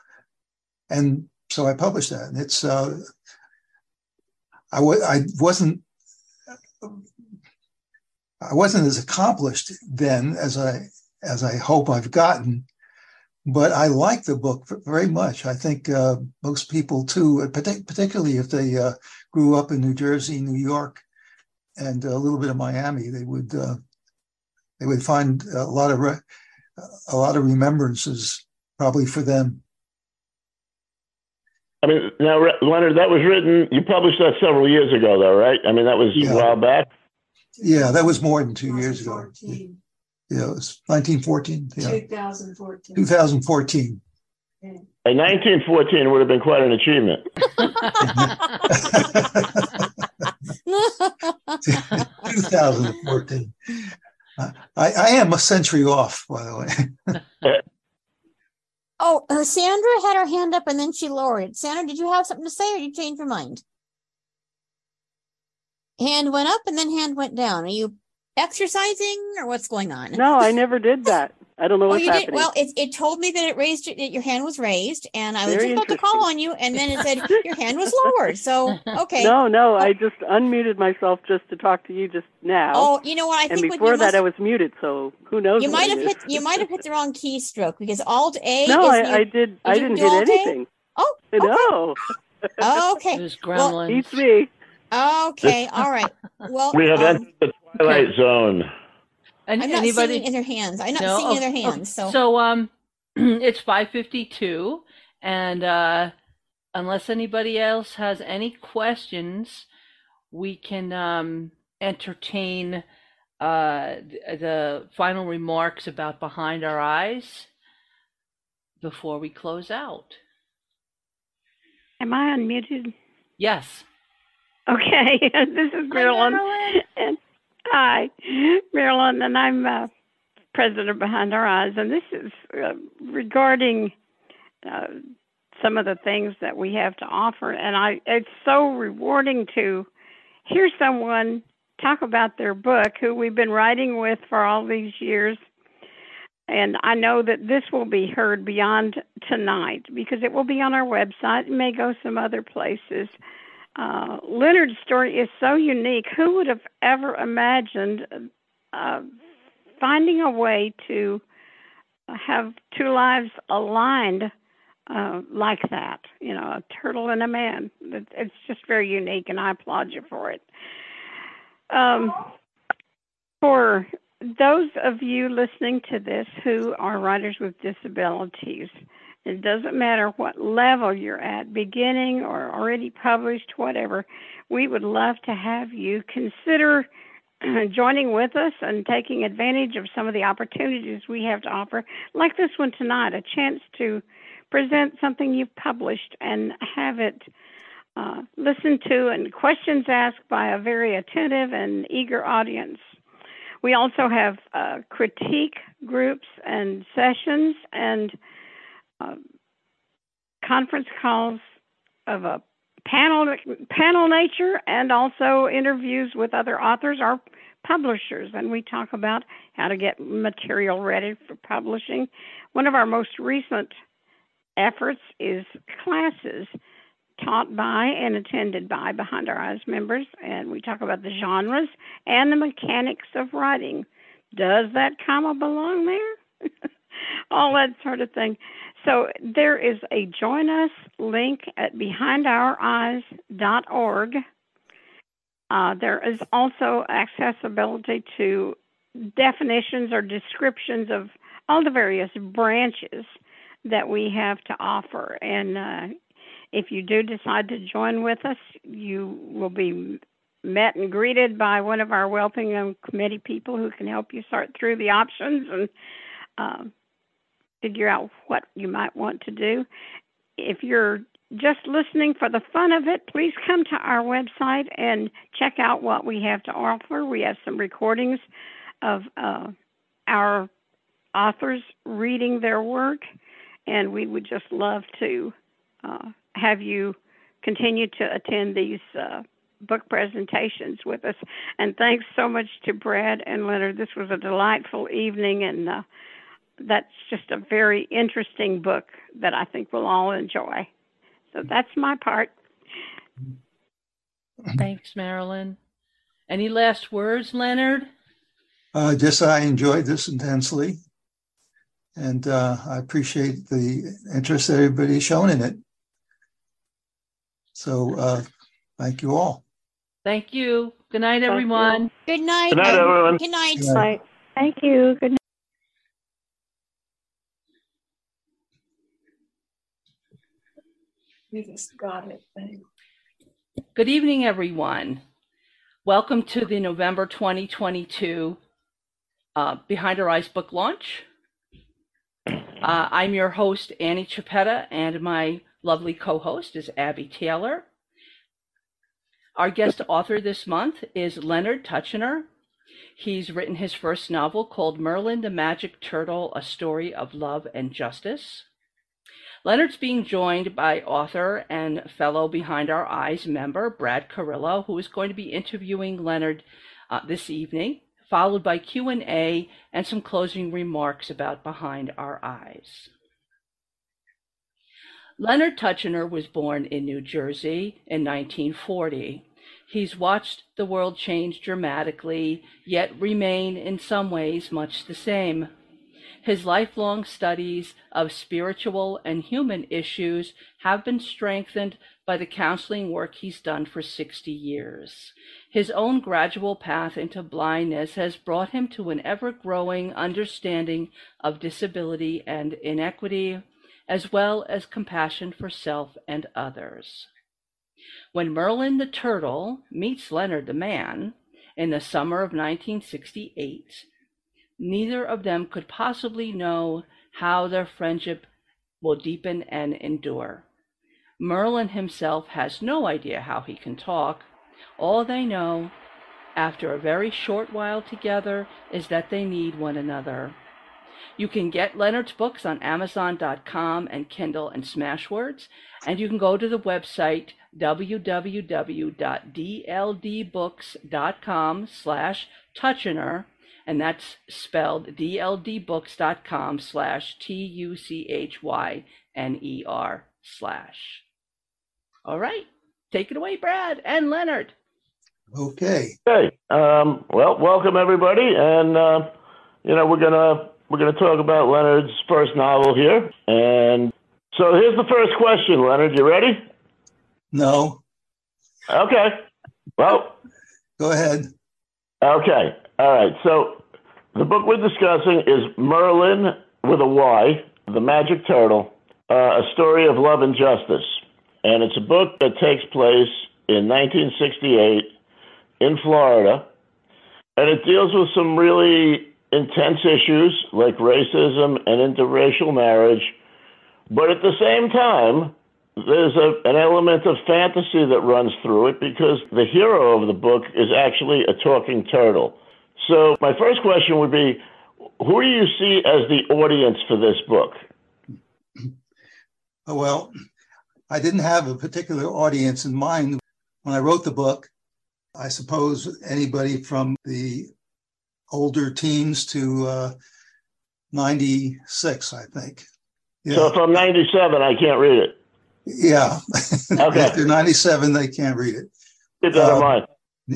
[SPEAKER 2] I published that. And it's I wasn't as accomplished then as I hope I've gotten, but I like the book very much. I think most people too, particularly if they grew up in New Jersey, New York, and a little bit of Miami, they would find a lot of remembrances probably for them.
[SPEAKER 3] I mean, now, Leonard, that was written, you published that several years ago, though, right? I mean, that was a while back.
[SPEAKER 2] Yeah, that was more than 2 years ago. Yeah, it was 1914. Yeah.
[SPEAKER 6] 2014.
[SPEAKER 2] 2014.
[SPEAKER 3] In 1914 would have been quite an achievement.
[SPEAKER 2] 2014. I am a century off, by the way.
[SPEAKER 4] Oh, Sandra had her hand up and then she lowered it. Sandra, did you have something to say or did you change your mind? Hand went up and then hand went down. Are you exercising or what's going on?
[SPEAKER 8] No, I never did that. I don't know
[SPEAKER 4] Oh,
[SPEAKER 8] what's
[SPEAKER 4] you did?
[SPEAKER 8] happening.
[SPEAKER 4] Well, it told me that that your hand was raised, and I was
[SPEAKER 8] Very
[SPEAKER 4] just about to call on you, and then it said your hand was lowered. So, okay.
[SPEAKER 8] No, I just unmuted myself just to talk to you just now.
[SPEAKER 4] Oh, you know what? I
[SPEAKER 8] and
[SPEAKER 4] think
[SPEAKER 8] before
[SPEAKER 4] what
[SPEAKER 8] that, I was muted, so who knows?
[SPEAKER 4] you
[SPEAKER 8] what
[SPEAKER 4] might
[SPEAKER 8] it
[SPEAKER 4] have
[SPEAKER 8] is.
[SPEAKER 4] hit you might have hit the wrong keystroke because Alt A
[SPEAKER 8] No,
[SPEAKER 4] is
[SPEAKER 8] I did. I
[SPEAKER 4] you
[SPEAKER 8] didn't
[SPEAKER 4] do
[SPEAKER 8] hit
[SPEAKER 4] Alt A?
[SPEAKER 8] anything.
[SPEAKER 4] Oh, okay.
[SPEAKER 8] No.
[SPEAKER 4] Okay.
[SPEAKER 1] There's
[SPEAKER 4] Well,
[SPEAKER 1] gremlins.
[SPEAKER 8] Beats me.
[SPEAKER 4] okay. All right. Well,
[SPEAKER 3] We have entered the twilight zone.
[SPEAKER 1] And
[SPEAKER 4] I'm not
[SPEAKER 1] anybody?
[SPEAKER 4] seeing it in their hands. I'm not
[SPEAKER 1] No?
[SPEAKER 4] seeing it in their
[SPEAKER 1] Okay.
[SPEAKER 4] hands. So,
[SPEAKER 1] So it's 5:52, and unless anybody else has any questions, we can entertain the final remarks about Behind Our Eyes before we close out.
[SPEAKER 7] Am I unmuted?
[SPEAKER 1] Yes.
[SPEAKER 7] Okay, this is Marilyn. And hi, Marilyn, and I'm president of Behind Our Eyes, and this is regarding some of the things that we have to offer. And it's so rewarding to hear someone talk about their book who we've been writing with for all these years. And I know that this will be heard beyond tonight because it will be on our website. It may go some other places. Leonard's story is so unique. Who would have ever imagined finding a way to have two lives aligned like that? You know, a turtle and a man. It's just very unique, and I applaud you for it. For those of you listening to this who are writers with disabilities, it doesn't matter what level you're at, beginning or already published, whatever, we would love to have you consider joining with us and taking advantage of some of the opportunities we have to offer, like this one tonight, a chance to present something you've published and have it listened to and questions asked by a very attentive and eager audience. We also have critique groups and sessions and conference calls of a panel nature, and also interviews with other authors or publishers. And we talk about how to get material ready for publishing. One of our most recent efforts is classes taught by and attended by Behind Our Eyes members, and we talk about the genres and the mechanics of writing. Does that comma belong there? All that sort of thing. So there is a Join Us link at behindoureies.org. There is also accessibility to definitions or descriptions of all the various branches that we have to offer. And if you do decide to join with us, you will be met and greeted by one of our Welcome Committee people who can help you sort through the options and figure out what you might want to do. If you're just listening for the fun of it, please come to our website and check out what we have to offer. We have some recordings of our authors reading their work, and we would just love to have you continue to attend these book presentations with us. And thanks so much to Brad and Leonard. This was a delightful evening, and that's just a very interesting book that I think we'll all enjoy. So that's my part.
[SPEAKER 1] Thanks, Marilyn. Any last words, Leonard?
[SPEAKER 2] Just I enjoyed this intensely, and I appreciate the interest that everybody's shown in it. So thank you all.
[SPEAKER 1] Thank you. Good night, everyone.
[SPEAKER 4] Good night.
[SPEAKER 3] Good night, everyone.
[SPEAKER 4] Good night.
[SPEAKER 2] Good night.
[SPEAKER 7] Thank you. Good night.
[SPEAKER 9] We just got it. Thanks.
[SPEAKER 1] Good evening, everyone. Welcome to the November 2022 Behind Our Eyes book launch. I'm your host, Annie Chiappetta, and my lovely co-host is Abby Taylor. Our guest author this month is Leonard Tuchiner. He's written his first novel called Merlin the Magic Turtle, A Story of Love and Justice. Leonard's being joined by author and fellow Behind Our Eyes member, Brad Carrillo, who is going to be interviewing Leonard this evening followed by Q&A and some closing remarks about Behind Our Eyes. Leonard Tuchiner was born in New Jersey in 1940. He's watched the world change dramatically, yet remain in some ways much the same. His lifelong studies of spiritual and human issues have been strengthened by the counseling work he's done for 60 years. His own gradual path into blindness has brought him to an ever-growing understanding of disability and inequity, as well as compassion for self and others. When Merlin the turtle meets Leonard the man in the summer of 1968, neither of them could possibly know how their friendship will deepen and endure. Merlin himself has no idea how he can talk. All they know, after a very short while together, is that they need one another. You can get Leonard's books on Amazon.com and Kindle and Smashwords, and you can go to the website www.dldbooks.com/Tuchiner, and that's spelled dldbooks.com/TUCHYNER/. All right, take it away, Brad and Leonard.
[SPEAKER 2] Okay.
[SPEAKER 3] Hey, well, welcome everybody, and we're gonna talk about Leonard's first novel here. And so here's the first question, Leonard. You ready?
[SPEAKER 2] No.
[SPEAKER 3] Okay. Well,
[SPEAKER 2] go ahead.
[SPEAKER 3] Okay. All right. So the book we're discussing is Merlin with a Y, The Magic Turtle, A Story of Love and Justice. And it's a book that takes place in 1968 in Florida. And it deals with some really intense issues like racism and interracial marriage. But at the same time, there's an element of fantasy that runs through it because the hero of the book is actually a talking turtle. So my first question would be, who do you see as the audience for this book?
[SPEAKER 2] Well, I didn't have a particular audience in mind when I wrote the book. I suppose anybody from the older teens to 96, I think. Yeah.
[SPEAKER 3] So from 97, I can't read it.
[SPEAKER 2] Yeah.
[SPEAKER 3] Okay.
[SPEAKER 2] If they're 97, they can't read it.
[SPEAKER 3] Keep that in mind.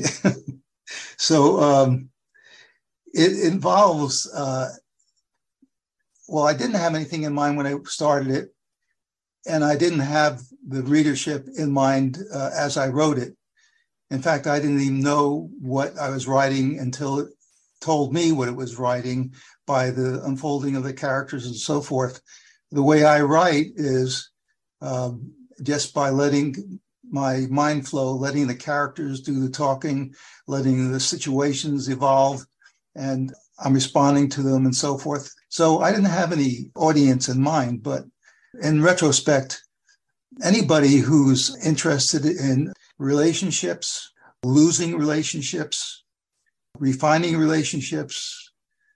[SPEAKER 2] So it involves, well, I didn't have anything in mind when I started it, and I didn't have the readership in mind as I wrote it. In fact, I didn't even know what I was writing until it told me what it was writing by the unfolding of the characters and so forth. The way I write is just by letting my mind flow, letting the characters do the talking, letting the situations evolve, and I'm responding to them and so forth. So I didn't have any audience in mind, but in retrospect, anybody who's interested in relationships, losing relationships, refining relationships,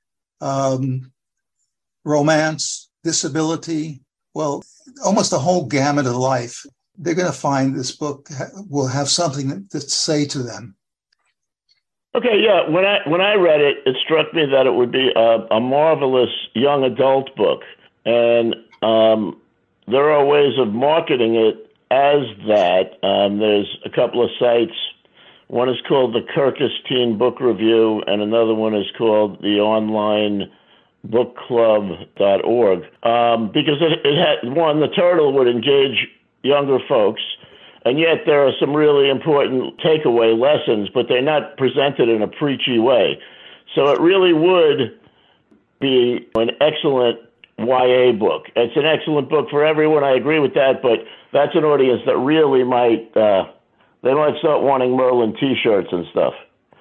[SPEAKER 2] romance, disability, well, almost the whole gamut of life, they're going to find this book will have something to say to them.
[SPEAKER 3] Okay, yeah. When I read it, it struck me that it would be a marvelous young adult book, and there are ways of marketing it as that. There's a couple of sites. One is called the Kirkus Teen Book Review, and another one is called the Online bookclub.org, because it had, one, the turtle would engage younger folks, and yet there are some really important takeaway lessons, but they're not presented in a preachy way. So it really would be an excellent YA book. It's an excellent book for everyone, I agree with that, but that's an audience that really might, they might start wanting Merlin t-shirts and stuff.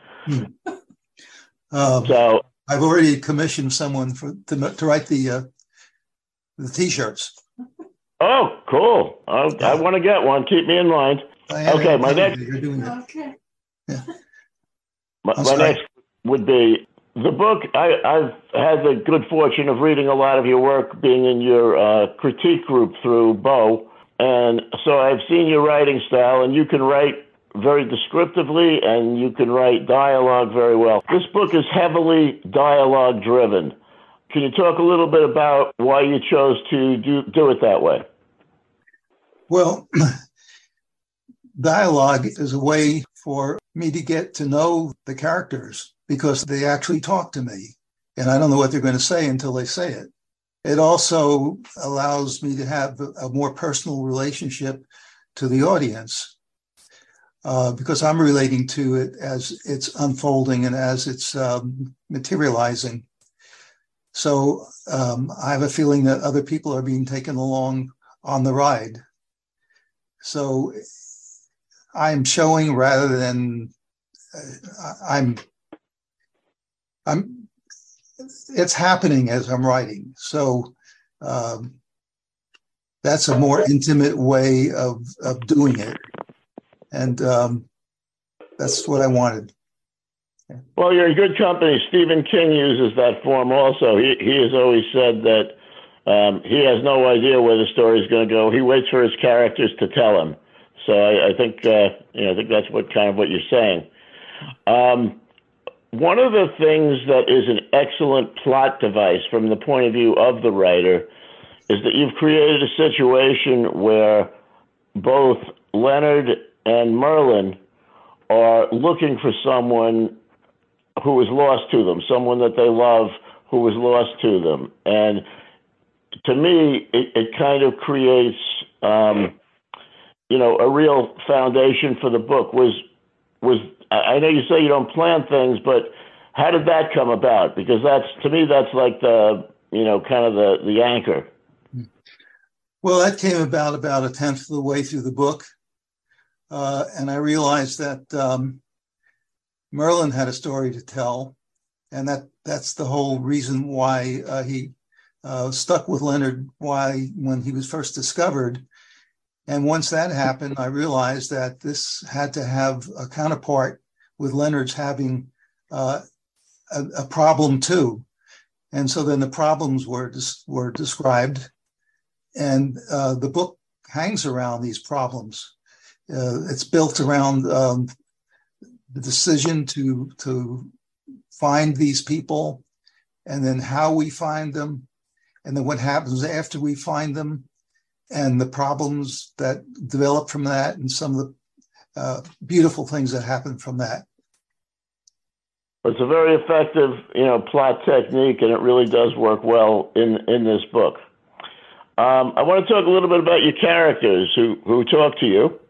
[SPEAKER 3] So
[SPEAKER 2] I've already commissioned someone to write the t-shirts.
[SPEAKER 3] Oh, cool! I want to get one. Keep me in mind. Okay, my next.
[SPEAKER 9] Okay.
[SPEAKER 2] Yeah.
[SPEAKER 3] My next would be the book. I've had the good fortune of reading a lot of your work, being in your critique group through Bo, and so I've seen your writing style, and you can write very descriptively, and you can write dialogue very well. This book is heavily dialogue driven. Can you talk a little bit about why you chose to do it that way?
[SPEAKER 2] Well, dialogue is a way for me to get to know the characters because they actually talk to me, and I don't know what they're going to say until they say it. It also allows me to have a more personal relationship to the audience because I'm relating to it as it's unfolding and as it's materializing. So I have a feeling that other people are being taken along on the ride. So I'm showing rather than it's happening as I'm writing. So that's a more intimate way of doing it. And that's what I wanted.
[SPEAKER 3] Well, you're in good company. Stephen King uses that form also. He has always said that he has no idea where the story is going to go. He waits for his characters to tell him. So I think I think that's what you're saying. One of the things that is an excellent plot device from the point of view of the writer is that you've created a situation where both Leonard and Merlin are looking for someone who is lost to them, someone that they love who is lost to them. And to me, it kind of creates, a real foundation for the book. I know you say you don't plan things, but how did that come about? Because to me, that's like the anchor.
[SPEAKER 2] Well, that came about a tenth of the way through the book. And I realized that Merlin had a story to tell. And that's the whole reason why he stuck with Leonard when he was first discovered. And once that happened, I realized that this had to have a counterpart with Leonard's having a problem too. And so then the problems were described, and the book hangs around these problems. It's built around the decision to find these people, and then how we find them, and then what happens after we find them, and the problems that develop from that, and some of the beautiful things that happen from that.
[SPEAKER 3] It's a very effective, plot technique, and it really does work well in this book. I want to talk a little bit about your characters who talk to you.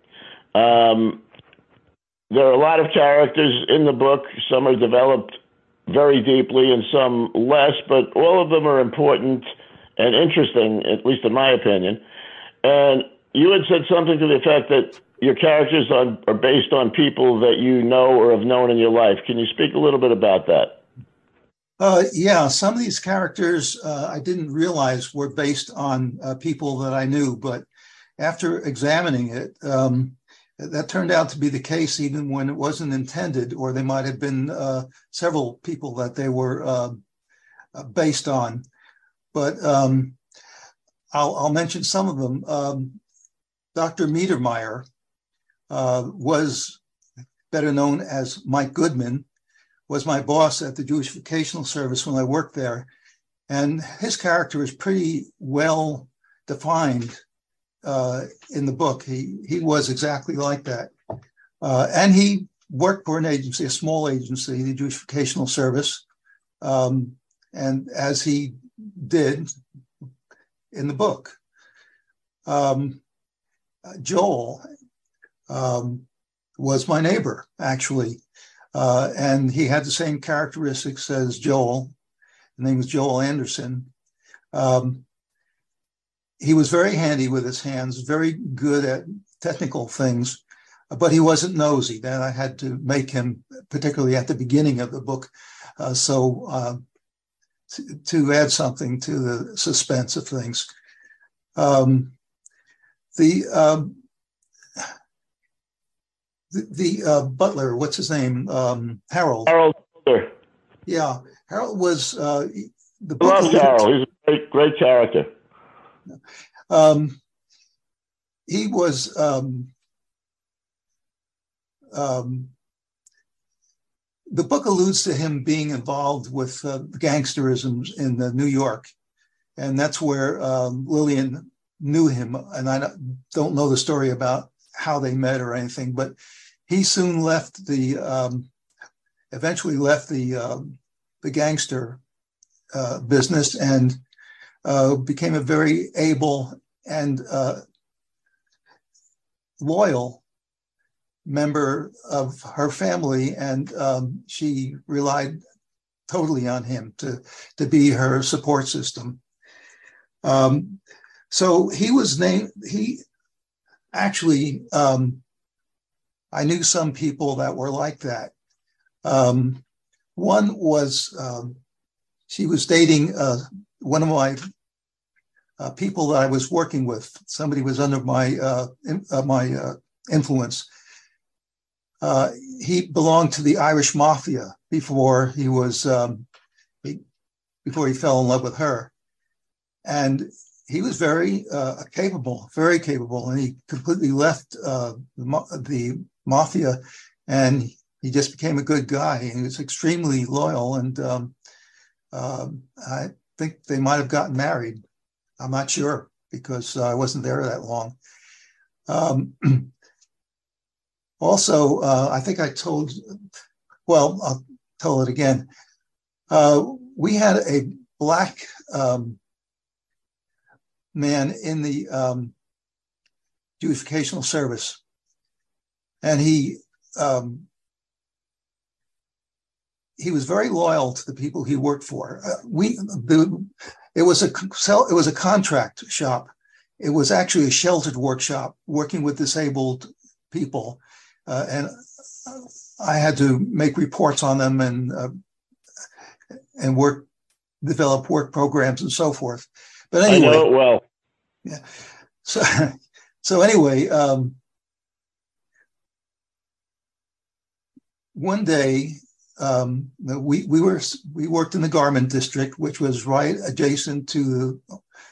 [SPEAKER 3] There are a lot of characters in the book. Some are developed very deeply and some less, but all of them are important and interesting, at least in my opinion. And you had said something to the effect that your characters are based on people that you know or have known in your life. Can you speak a little bit about that?
[SPEAKER 2] Yeah, some of these characters I didn't realize were based on people that I knew, but after examining it, that turned out to be the case even when it wasn't intended, or they might have been several people that they were based on. But I'll mention some of them. Dr. Mittermeier was better known as Mike Goodman, was my boss at the Jewish Vocational Service when I worked there. And his character is pretty well defined in the book. He was exactly like that. And he worked for an agency, a small agency, the Jewish Vocational Service. And as he did in the book. Joel was my neighbor, actually. And he had the same characteristics as Joel. His name was Joel Anderson. He was very handy with his hands, very good at technical things, but he wasn't nosy. Then I had to make him, particularly at the beginning of the book, to add something to the suspense of things. The butler, what's his name? Harold.
[SPEAKER 3] Harold Butler.
[SPEAKER 2] Yeah, Harold was the book.
[SPEAKER 3] I love Harold. He's a great character.
[SPEAKER 2] He was the book alludes to him being involved with gangsterism in New York. And that's where Lillian knew him. And I don't know the story about how they met or anything, but he soon eventually left the gangster business and became a very able and loyal member of her family, and she relied totally on him to be her support system. So he was named. He actually, I knew some people that were like that. One was she was dating one of my people that I was working with. Somebody was under my influence. He belonged to the Irish Mafia before he was before he fell in love with her, and he was very capable, and he completely left the Mafia, and he just became a good guy. He was extremely loyal, and I think they might have gotten married. I'm not sure because I wasn't there that long. Also, I think I told, well, I'll tell it again. We had a black man in the Jewificational service, and he was very loyal to the people he worked for. It was a contract shop. It was actually a sheltered workshop working with disabled people, and I had to make reports on them and develop work programs and so forth. But anyway,
[SPEAKER 3] I know it well.
[SPEAKER 2] Yeah. So anyway, one day we worked in the garment district, which was right adjacent to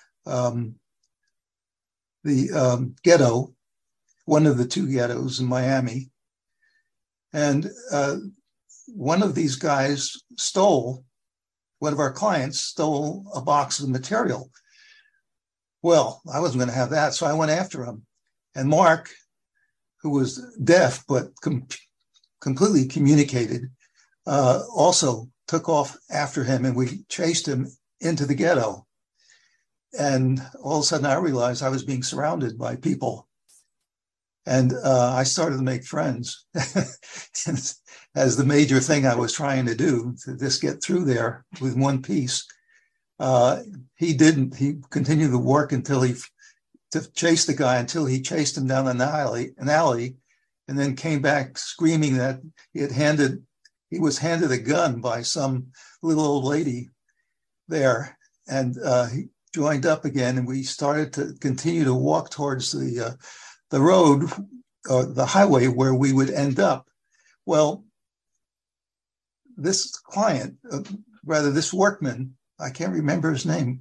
[SPEAKER 2] the ghetto, one of the two ghettos in Miami, and one of these guys one of our clients stole a box of material. Well, I wasn't going to have that, so I went after him. And Mark, who was deaf but completely communicated, also took off after him, and we chased him into the ghetto. And all of a sudden, I realized I was being surrounded by people. And I started to make friends as the major thing I was trying to do, to just get through there with one piece. He didn't. He continued to work to chase the guy until he chased him down an alley, and then came back screaming that he was handed a gun by some little old lady there, and he joined up again, and we started to continue to walk towards the road or the highway where we would end up. Well, this client, this workman, I can't remember his name,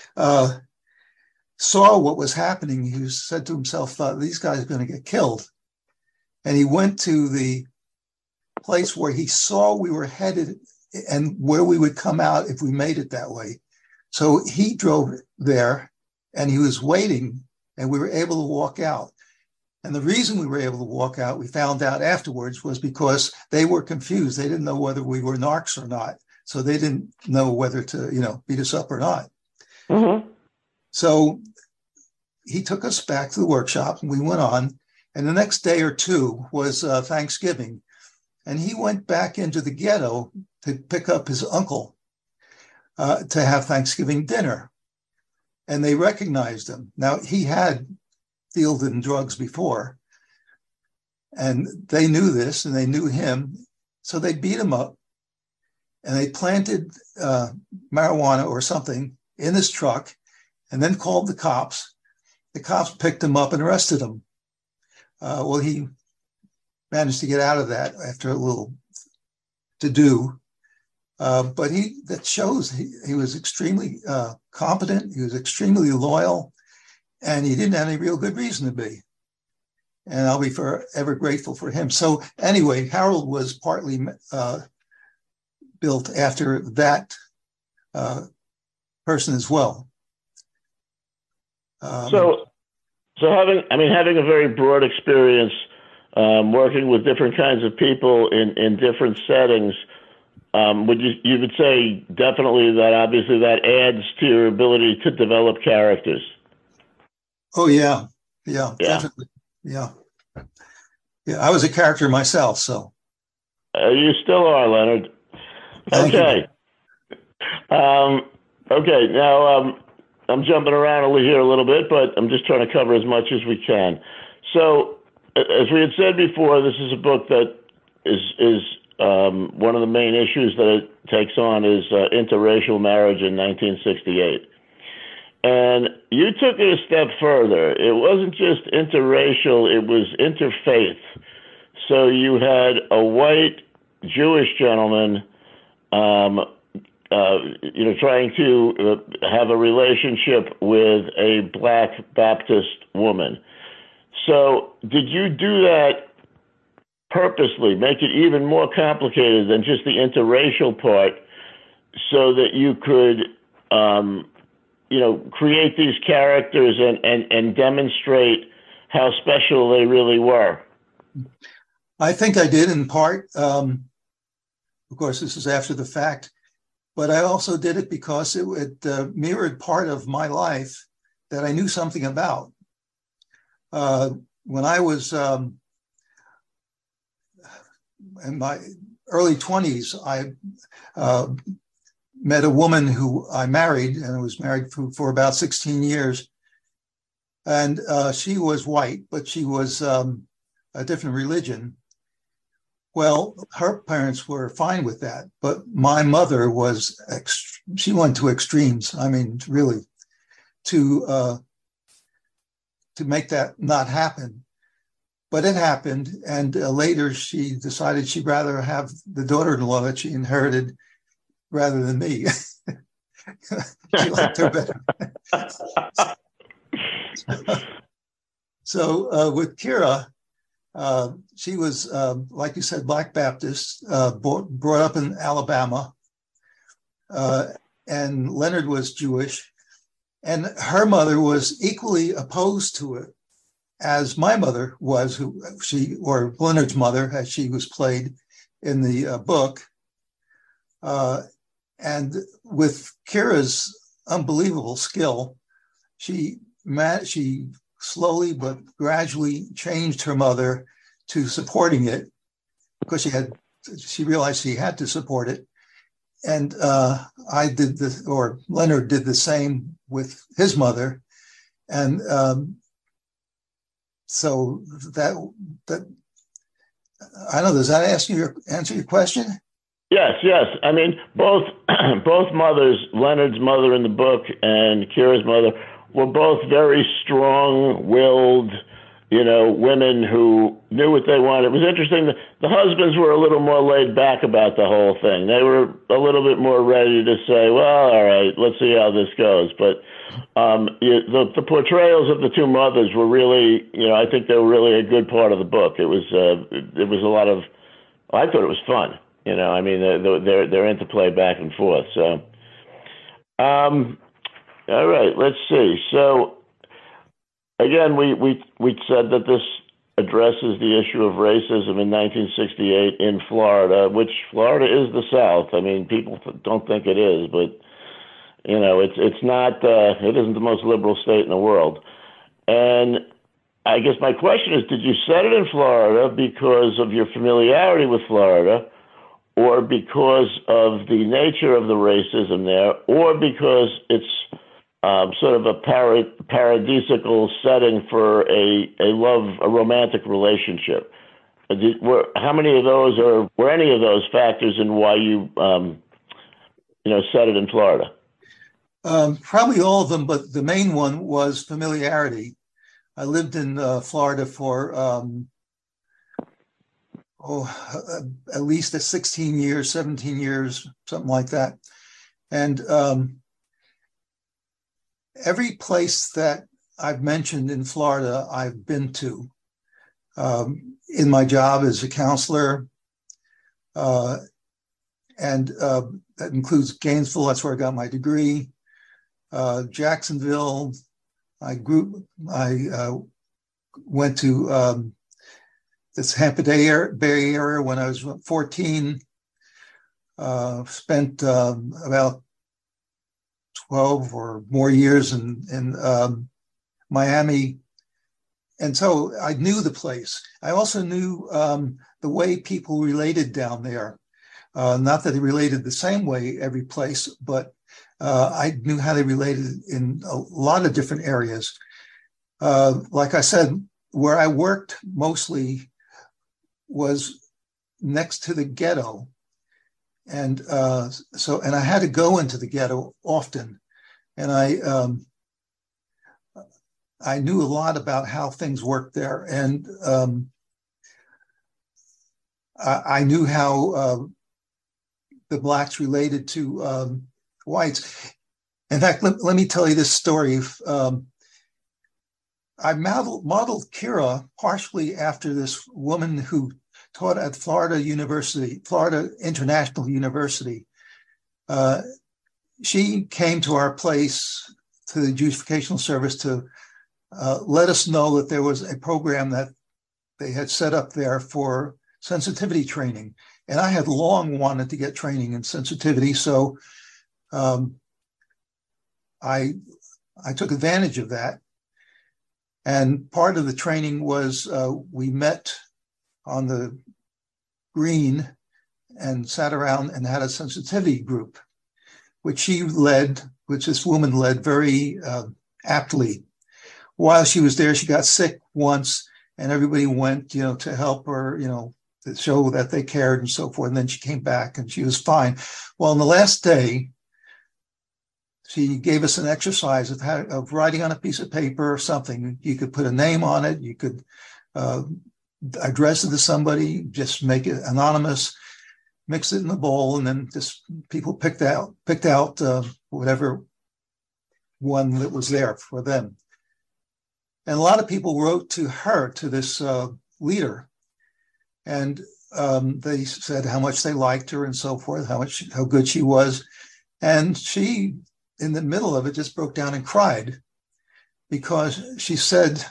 [SPEAKER 2] saw what was happening. He said to himself, these guys are going to get killed. And he went to the place where he saw we were headed and where we would come out if we made it that way. So he drove there, and he was waiting, and we were able to walk out. And the reason we were able to walk out, we found out afterwards, was because they were confused. They didn't know whether we were narcs or not. So they didn't know whether to, beat us up or not.
[SPEAKER 3] Mm-hmm.
[SPEAKER 2] So he took us back to the workshop, and we went on. And the next day or two was Thanksgiving. And he went back into the ghetto to pick up his uncle to have Thanksgiving dinner. And they recognized him. Now, he had dealt in drugs before, and they knew this, and they knew him. So they beat him up, and they planted marijuana or something in his truck, and then called the cops. The cops picked him up and arrested him. Well, he managed to get out of that after a little to-do. But that shows he was extremely competent. He was extremely loyal, and he didn't have any real good reason to be. and I'll be forever grateful for him. So anyway, Harold was partly built after that person as well.
[SPEAKER 3] So having a very broad experience working with different kinds of people in different settings, you would say definitely that obviously that adds to your ability to develop characters.
[SPEAKER 2] Oh yeah, definitely, yeah. I was a character myself, so.
[SPEAKER 3] You still are, Leonard. Okay. Okay. Now I'm jumping around here a little bit, but I'm just trying to cover as much as we can. So, as we had said before, this is a book that is one of the main issues that it takes on is interracial marriage in 1968. And you took it a step further. It wasn't just interracial, it was interfaith. So you had a white Jewish gentleman, trying to have a relationship with a Black Baptist woman. So did you do that purposely, make it even more complicated than just the interracial part so that you could, create these characters and demonstrate how special they really were?
[SPEAKER 2] I think I did in part. Of course, this is after the fact, but I also did it because it mirrored part of my life that I knew something about. When I was in my early 20s, I met a woman who I married, and I was married for about 16 years. And she was white, but she was a different religion. Well, her parents were fine with that, but my mother she went to extremes. I mean, really, to make that not happen. But it happened, and later she decided she'd rather have the daughter-in-law that she inherited rather than me. She liked her better. So with Kira, she was, like you said, Black Baptist, brought up in Alabama, and Leonard was Jewish, and her mother was equally opposed to it as my mother was, or Leonard's mother, as she was played in the book. And with Kira's unbelievable skill, she slowly but gradually changed her mother to supporting it, because she realized she had to support it. And Leonard did the same with his mother. And so that I don't know, does that answer your question?
[SPEAKER 3] Yes. I mean, both mothers, Leonard's mother in the book and Kira's mother, were both very strong-willed, women who knew what they wanted. It was interesting that the husbands were a little more laid back about the whole thing. They were a little bit more ready to say, well, all right, let's see how this goes. But the portrayals of the two mothers were really, I think they were really a good part of the book. It was a lot of, I thought it was fun. I mean, their interplay back and forth. So, all right, let's see. So, again, we said that this addresses the issue of racism in 1968 in Florida, which Florida is the South. I mean, people don't think it is, but it's not. It isn't the most liberal state in the world. And I guess my question is, did you set it in Florida because of your familiarity with Florida, or because of the nature of the racism there, or because it's sort of a paradisical setting for a romantic relationship? How many of those, or were any of those factors in why you set it in Florida?
[SPEAKER 2] Probably all of them, but the main one was familiarity. I lived in Florida for at least 16 years, 17 years, something like that. And every place that I've mentioned in Florida, I've been to. in my job as a counselor, and that includes Gainesville. That's where I got my degree. Jacksonville. I went to this Tampa Bay area when I was 14. Spent about 12 or more years in Miami. And so I knew the place. I also knew the way people related down there. Not that they related the same way every place, but I knew how they related in a lot of different areas. Like I said, where I worked mostly was next to the ghetto. And I had to go into the ghetto often. And I knew a lot about how things worked there. And I knew how the Blacks related to whites. In fact, let me tell you this story. I modeled Kira partially after this woman who taught at Florida International University. She came to our place, to the Jewish Vocational Service, to let us know that there was a program that they had set up there for sensitivity training. And I had long wanted to get training in sensitivity, so I took advantage of that. And part of the training was we met on the green and sat around and had a sensitivity group, which this woman led very aptly. While she was there, she got sick once, and everybody went, to help her, to show that they cared and so forth. And then she came back and she was fine. Well, on the last day, she gave us an exercise of writing on a piece of paper or something. You could put a name on it. You could address it to somebody, just make it anonymous, mix it in the bowl, and then just people picked out whatever one that was there for them. And a lot of people wrote to her, to this leader, and they said how much they liked her and so forth, how good she was. And she, in the middle of it, just broke down and cried because she said,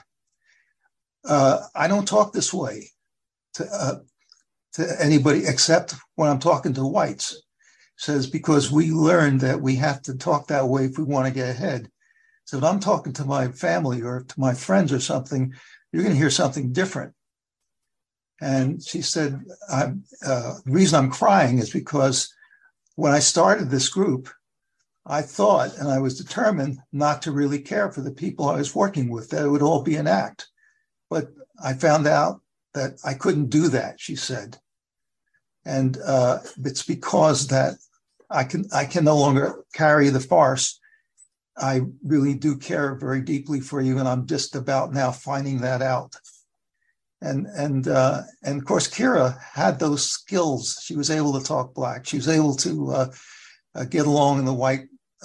[SPEAKER 2] I don't talk this way to anybody except when I'm talking to whites. Says, because we learned that we have to talk that way if we want to get ahead. So if I'm talking to my family or to my friends or something, you're going to hear something different. And she said, the reason I'm crying is because when I started this group, I thought, and I was determined not to really care for the people I was working with, that it would all be an act. But I found out that I couldn't do that, she said. And it's because that I can no longer carry the farce. I really do care very deeply for you, and I'm just about now finding that out. And of course, Kira had those skills. She was able to talk Black. She was able to get along in the white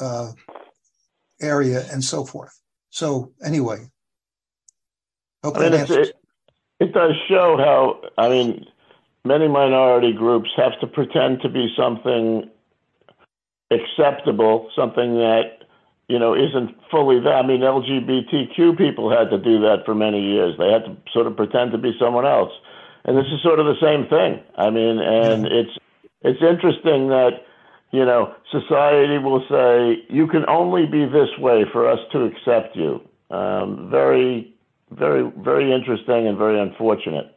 [SPEAKER 2] area and so forth. So anyway,
[SPEAKER 3] it does show how, many minority groups have to pretend to be something acceptable, something that, isn't fully that. LGBTQ people had to do that for many years. They had to sort of pretend to be someone else. And this is sort of the same thing. It's interesting that, society will say, you can only be this way for us to accept you. Very, very, very interesting and very unfortunate.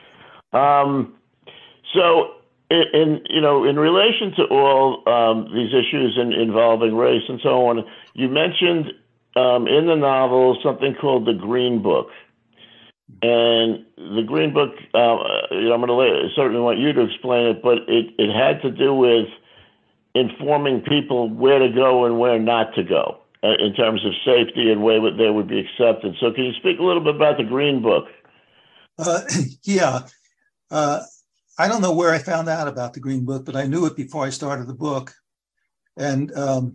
[SPEAKER 3] So in relation to all these issues involving race and so on, you mentioned in the novel something called the Green Book. And the Green Book, I'm going to certainly want you to explain it, but it had to do with informing people where to go and where not to go in terms of safety and where they would be accepted. So can you speak a little bit about the Green Book?
[SPEAKER 2] Yeah. I don't know where I found out about the Green Book, but I knew it before I started the book. And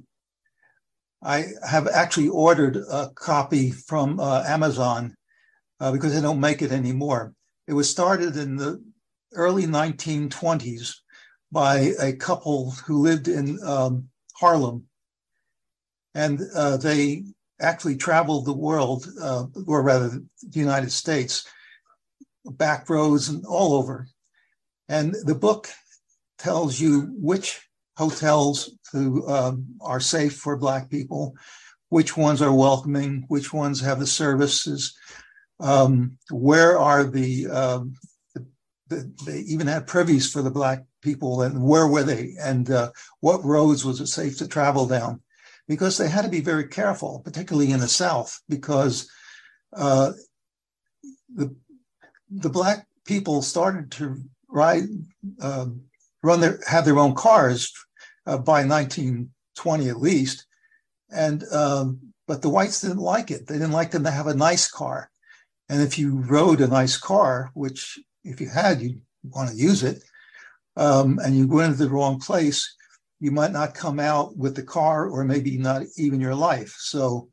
[SPEAKER 2] I have actually ordered a copy from Amazon because they don't make it anymore. It was started in the early 1920s by a couple who lived in Harlem. And they actually traveled the world, or rather the United States, back roads and all over. And the book tells you which hotels are safe for Black people, which ones are welcoming, which ones have the services, where are they even had privies for the Black people, and where were they, and what roads was it safe to travel down? Because they had to be very careful, particularly in the South, because the Black people started to have their own cars by 1920 at least, and but the whites didn't like it. They didn't like them to have a nice car, and if you rode a nice car, which if you had, you'd want to use it, and you went into the wrong place, you might not come out with the car, or maybe not even your life. So,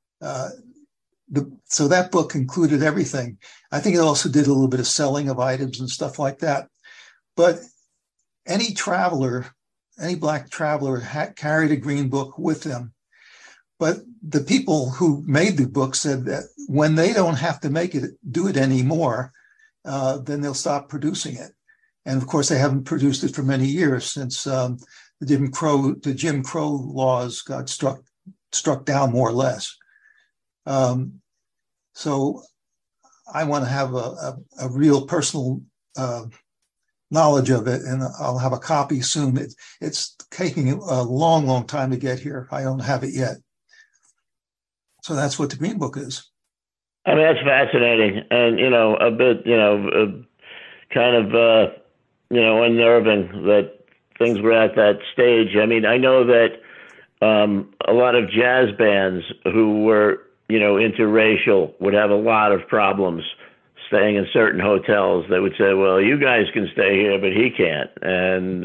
[SPEAKER 2] so that book included everything. I think it also did a little bit of selling of items and stuff like that. But any traveler, any Black traveler, carried a green book with them. But the people who made the book said that when they don't have to do it anymore, then they'll stop producing it. And of course, they haven't produced it for many years since the Jim Crow laws got struck down more or less. So I want to have a real personal knowledge of it, and I'll have a copy soon. It's taking a long, long time to get here. I don't have it yet. So that's what the Green Book is.
[SPEAKER 3] I mean, that's fascinating, and a bit, kind of, unnerving that things were at that stage. I mean, I know that a lot of jazz bands who were, interracial would have a lot of problems staying in certain hotels. They would say, "Well, you guys can stay here, but he can't," and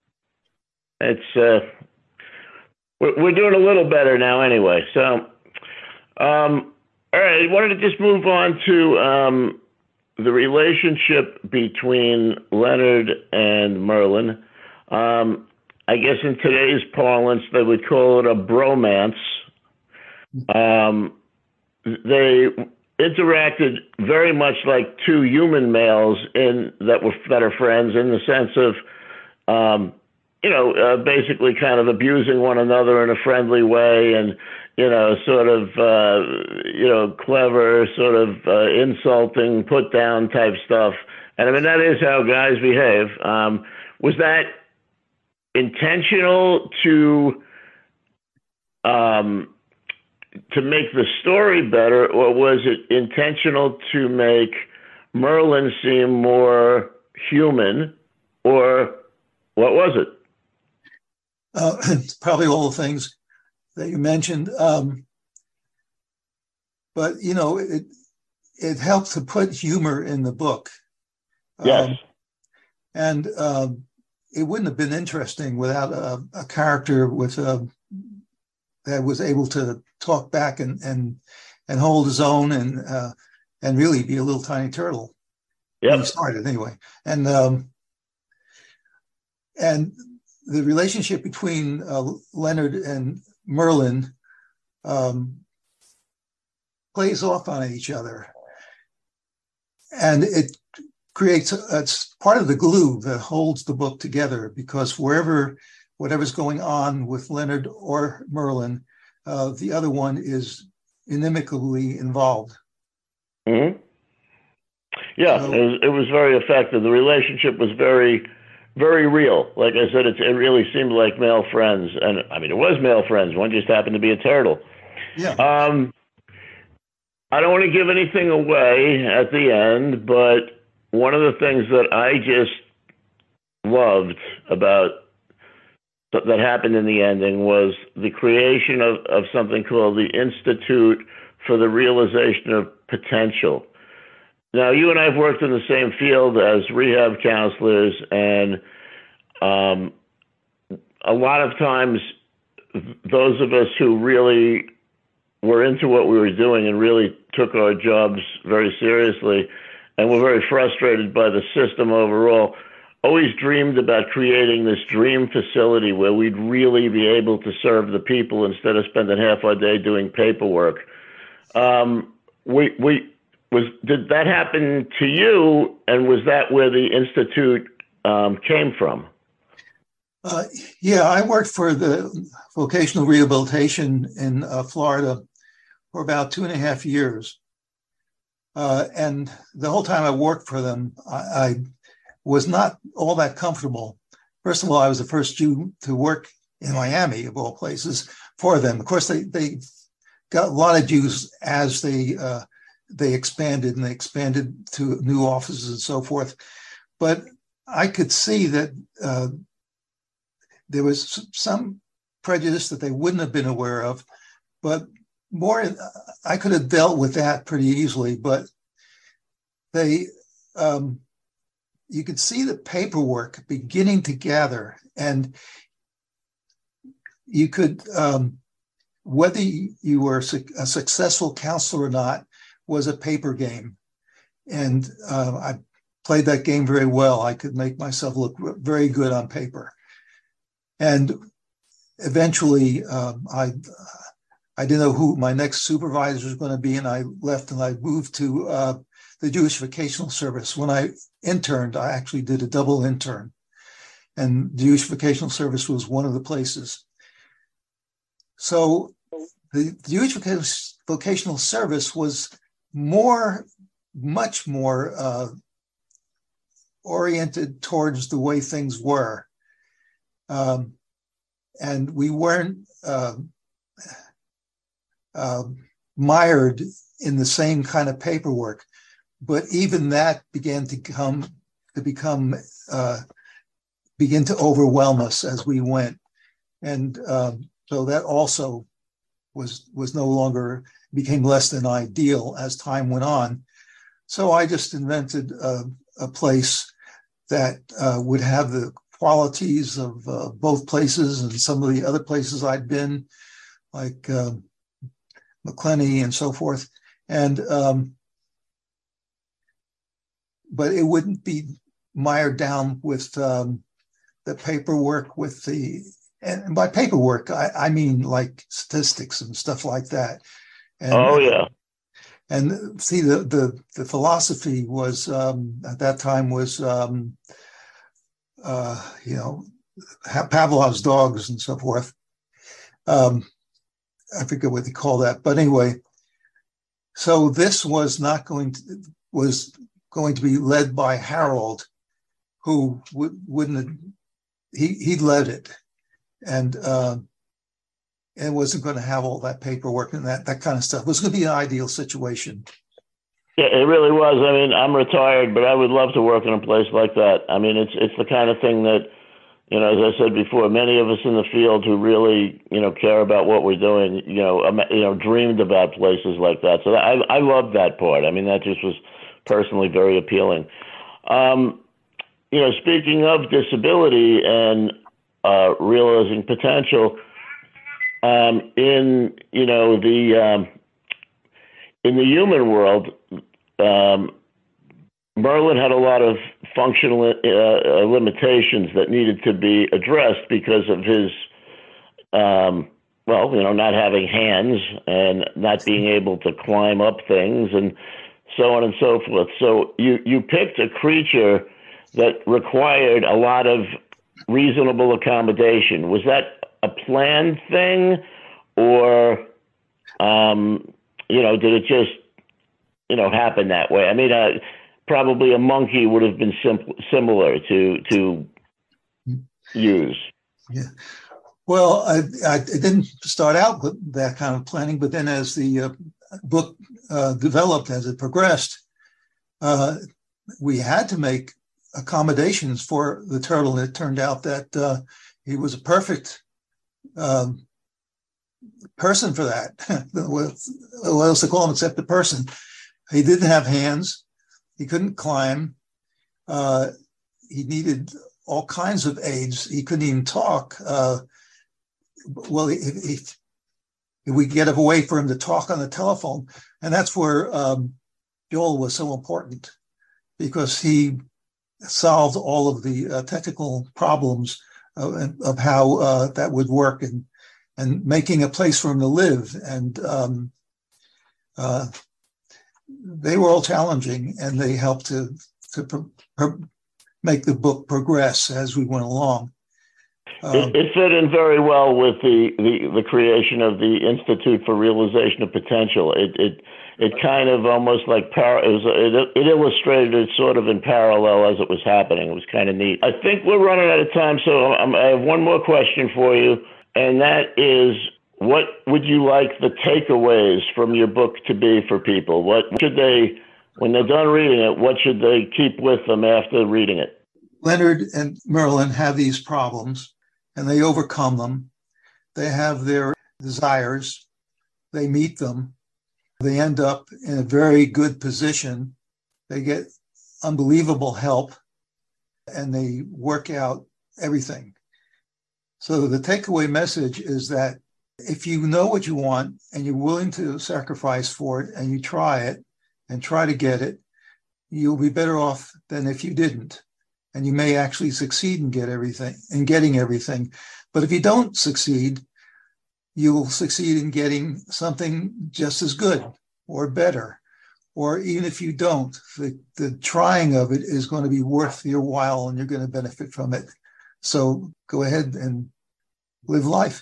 [SPEAKER 3] it's we're doing a little better now, anyway. So. All right, I wanted to just move on to the relationship between Leonard and Merlin. I guess in today's parlance, they would call it a bromance. They interacted very much like two human males that are friends, in the sense of, basically kind of abusing one another in a friendly way, and sort of, clever, sort of insulting, put down type stuff. And I mean, that is how guys behave. Was that intentional to make the story better, or was it intentional to make Merlin seem more human, or what was it?
[SPEAKER 2] It's probably all the things that you mentioned, but it helps to put humor in the book.
[SPEAKER 3] Yes,
[SPEAKER 2] and it wouldn't have been interesting without a character with that was able to talk back and hold his own and really be a little tiny turtle.
[SPEAKER 3] Yep.
[SPEAKER 2] When he started anyway, and the relationship between Leonard and Merlin plays off on each other, and it creates it's part of the glue that holds the book together, because whatever's going on with Leonard or Merlin, the other one is inimicably involved.
[SPEAKER 3] Mm-hmm. Yeah, so, it was very effective. The relationship was very, very real. Like I said, it really seemed like male friends. And I mean, it was male friends. One just happened to be a turtle.
[SPEAKER 2] Yeah.
[SPEAKER 3] I don't want to give anything away at the end, but one of the things that I just loved about that happened in the ending was the creation of something called the Institute for the Realization of Potential. Now, you and I have worked in the same field as rehab counselors, and a lot of times those of us who really were into what we were doing and really took our jobs very seriously and were very frustrated by the system overall. Always dreamed about creating this dream facility where we'd really be able to serve the people instead of spending half our day doing paperwork. Did that happen to you, and was that where the Institute came from?
[SPEAKER 2] Yeah, I worked for the vocational rehabilitation in Florida for about 2.5 years. And the whole time I worked for them, I was not all that comfortable. First of all, I was the first Jew to work in Miami, of all places, for them. Of course, they got a lot of Jews as they expanded, and they expanded to new offices and so forth. But I could see that there was some prejudice that they wouldn't have been aware of, but more, I could have dealt with that pretty easily. But they, you could see the paperwork beginning to gather, and you could, whether you were a successful counselor or not, was a paper game. And I played that game very well. I could make myself look very good on paper. And eventually, I didn't know who my next supervisor was going to be, and I left and I moved to the Jewish Vocational Service. When I interned, I actually did a double intern, and the Jewish Vocational Service was one of the places. So the Jewish Vocational Service was much more oriented towards the way things were. And we weren't mired in the same kind of paperwork, but even that began to begin to overwhelm us as we went. And so that also was no longer, became less than ideal as time went on. So I just invented a place that would have the qualities of both places and some of the other places I'd been, like McClenny and so forth. And but it wouldn't be mired down with the paperwork, with the, and by paperwork, I mean like statistics and stuff like that. And,
[SPEAKER 3] oh, yeah.
[SPEAKER 2] And see, the philosophy was, at that time was, Pavlov's dogs and so forth. I forget what they call that, but anyway, so this was going to be led by Harold, who he led it, and it wasn't going to have all that paperwork and that kind of stuff. It was going to be an ideal situation.
[SPEAKER 3] Yeah, it really was. I mean, I'm retired, but I would love to work in a place like that. I mean, it's the kind of thing that, as I said before, many of us in the field who really, care about what we're doing, dreamed about places like that. So I love that part. I mean, that just was personally very appealing. Speaking of disability and realizing potential, in the human world, Merlin had a lot of functional limitations that needed to be addressed because of his, not having hands and not being able to climb up things and so on and so forth. So you picked a creature that required a lot of reasonable accommodation. Was that a planned thing, or, did it just, happen that way? I mean, probably a monkey would have been similar to use.
[SPEAKER 2] Yeah. Well, I didn't start out with that kind of planning, but then as the book developed, as it progressed, we had to make accommodations for the turtle. It turned out that he was a perfect person for that. What else to call him except a person? He didn't have hands. He couldn't climb. He needed all kinds of aids. He couldn't even talk. If we get a way for him to talk on the telephone, and that's where Joel was so important. because he solved all of the technical problems of how that would work, and making a place for him to live. And they were all challenging, and they helped to make the book progress as we went along.
[SPEAKER 3] It fit in very well with the creation of the Institute for Realization of Potential. It kind of almost like it illustrated it sort of in parallel as it was happening. It was kind of neat. I think we're running out of time, so I have one more question for you, and that is, what would you like the takeaways from your book to be for people? What should they, when they're done reading it, what should they keep with them after reading it?
[SPEAKER 2] Leonard and Merlin have these problems, and they overcome them. They have their desires. They meet them. They end up in a very good position. They get unbelievable help, and they work out everything. So the takeaway message is that if you know what you want and you're willing to sacrifice for it, and you try it and try to get it, you'll be better off than if you didn't. And you may actually succeed in getting everything. But if you don't succeed, you will succeed in getting something just as good or better. Or even if you don't, the trying of it is going to be worth your while, and you're going to benefit from it. So go ahead and live life.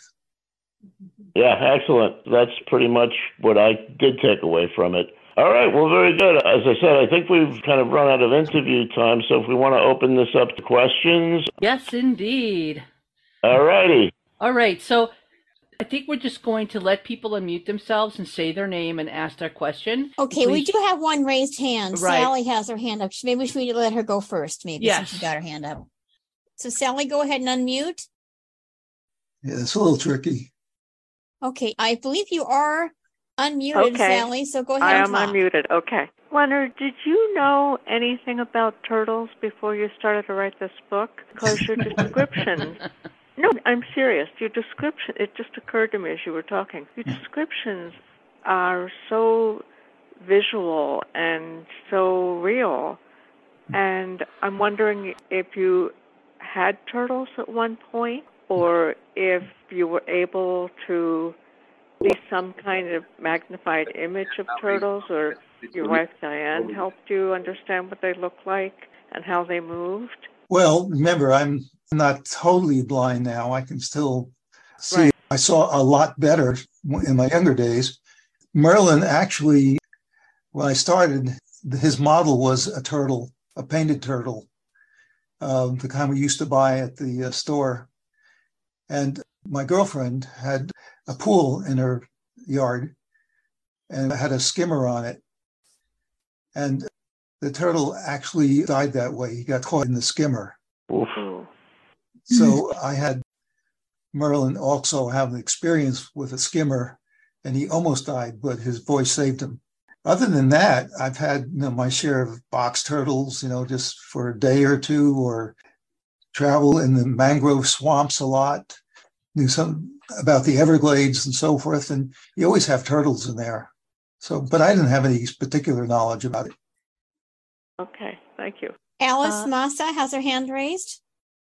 [SPEAKER 3] Yeah, excellent. That's pretty much what I did take away from it. All right, well, very good. As I said, I think we've kind of run out of interview time, so if we want to open this up to questions.
[SPEAKER 1] Yes, indeed.
[SPEAKER 3] All righty.
[SPEAKER 1] All right, so I think we're just going to let people unmute themselves and say their name and ask their question.
[SPEAKER 4] Okay, we do have one raised hand.
[SPEAKER 1] Right.
[SPEAKER 4] Sally has her hand up. Maybe we should let her go first,
[SPEAKER 1] Yes.
[SPEAKER 4] since she got her hand up. So Sally, go ahead and unmute.
[SPEAKER 2] Yeah, it's a little tricky.
[SPEAKER 4] Okay, I believe you are unmuted,
[SPEAKER 5] Okay.
[SPEAKER 4] Sally, so go ahead
[SPEAKER 5] I
[SPEAKER 4] and
[SPEAKER 5] am
[SPEAKER 4] talk.
[SPEAKER 5] unmuted. Okay. Leonard, did you know anything about turtles before you started to write this book? Because your descriptions... No, I'm serious. Your description, it just occurred to me as you were talking. Your descriptions are so visual and so real. And I'm wondering if you had turtles at one point, or if you were able to see some kind of magnified image of turtles, or your wife Diane helped you understand what they look like and how they moved.
[SPEAKER 2] Well, remember, I'm not totally blind now. I can still see.
[SPEAKER 5] Right.
[SPEAKER 2] I saw a lot better in my younger days. Merlin actually, when I started, his model was a turtle, a painted turtle, the kind we used to buy at the store. And my girlfriend had a pool in her yard and had a skimmer on it. And the turtle actually died that way. He got caught in the skimmer.
[SPEAKER 3] Oof.
[SPEAKER 2] So I had Merlin also have an experience with a skimmer, and he almost died, but his voice saved him. Other than that, I've had my share of box turtles, just for a day or two, or travel in the mangrove swamps a lot, knew some about the Everglades and so forth, and you always have turtles in there. So, but I didn't have any particular knowledge about it.
[SPEAKER 5] Okay, thank you.
[SPEAKER 4] Alice Massa has her hand raised.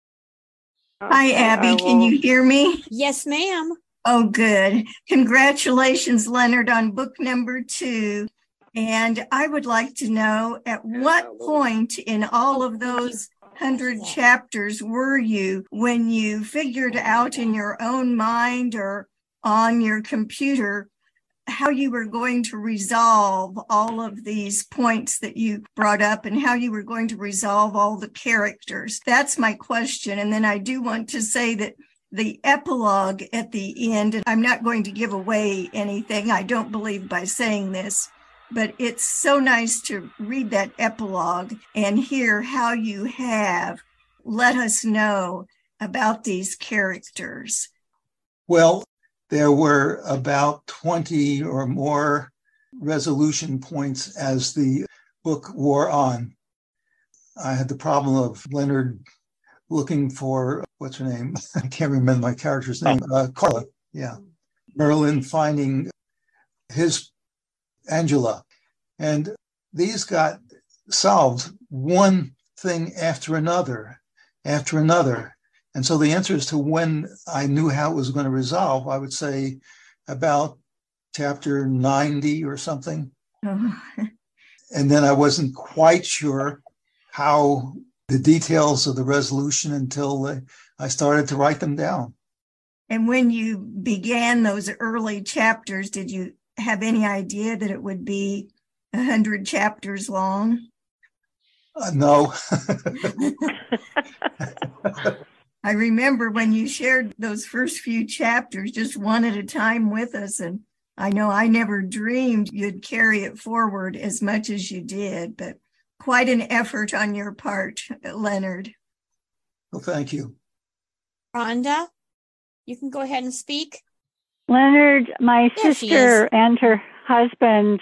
[SPEAKER 6] Hi,
[SPEAKER 5] Okay,
[SPEAKER 6] Abby.
[SPEAKER 5] I
[SPEAKER 6] Can
[SPEAKER 5] will-
[SPEAKER 6] you hear me?
[SPEAKER 4] Yes, ma'am.
[SPEAKER 6] Oh, good. Congratulations, Leonard, on book number 2. And I would like to know, at what point in all of those 100 chapters were you when you figured out in your own mind or on your computer how you were going to resolve all of these points that you brought up, and how you were going to resolve all the characters? That's my question. And then I do want to say that the epilogue at the end, and I'm not going to give away anything, I don't believe, by saying this, but it's so nice to read that epilogue and hear how you have let us know about these characters.
[SPEAKER 2] Well, there were about 20 or more resolution points as the book wore on. I had the problem of Leonard looking for, what's her name? I can't remember my character's name. Carla, yeah. Merlin finding his Angela. And these got solved one thing after another. And so the answer as to when I knew how it was going to resolve, I would say about chapter 90 or something.
[SPEAKER 6] Oh.
[SPEAKER 2] And then I wasn't quite sure how the details of the resolution until I started to write them down.
[SPEAKER 6] And when you began those early chapters, did you have any idea that it would be 100 chapters long?
[SPEAKER 2] No.
[SPEAKER 6] I remember when you shared those first few chapters, just one at a time with us. And I know I never dreamed you'd carry it forward as much as you did, but quite an effort on your part, Leonard.
[SPEAKER 2] Well, thank you.
[SPEAKER 4] Rhonda, you can go ahead and speak.
[SPEAKER 7] Leonard, my sister and her husband,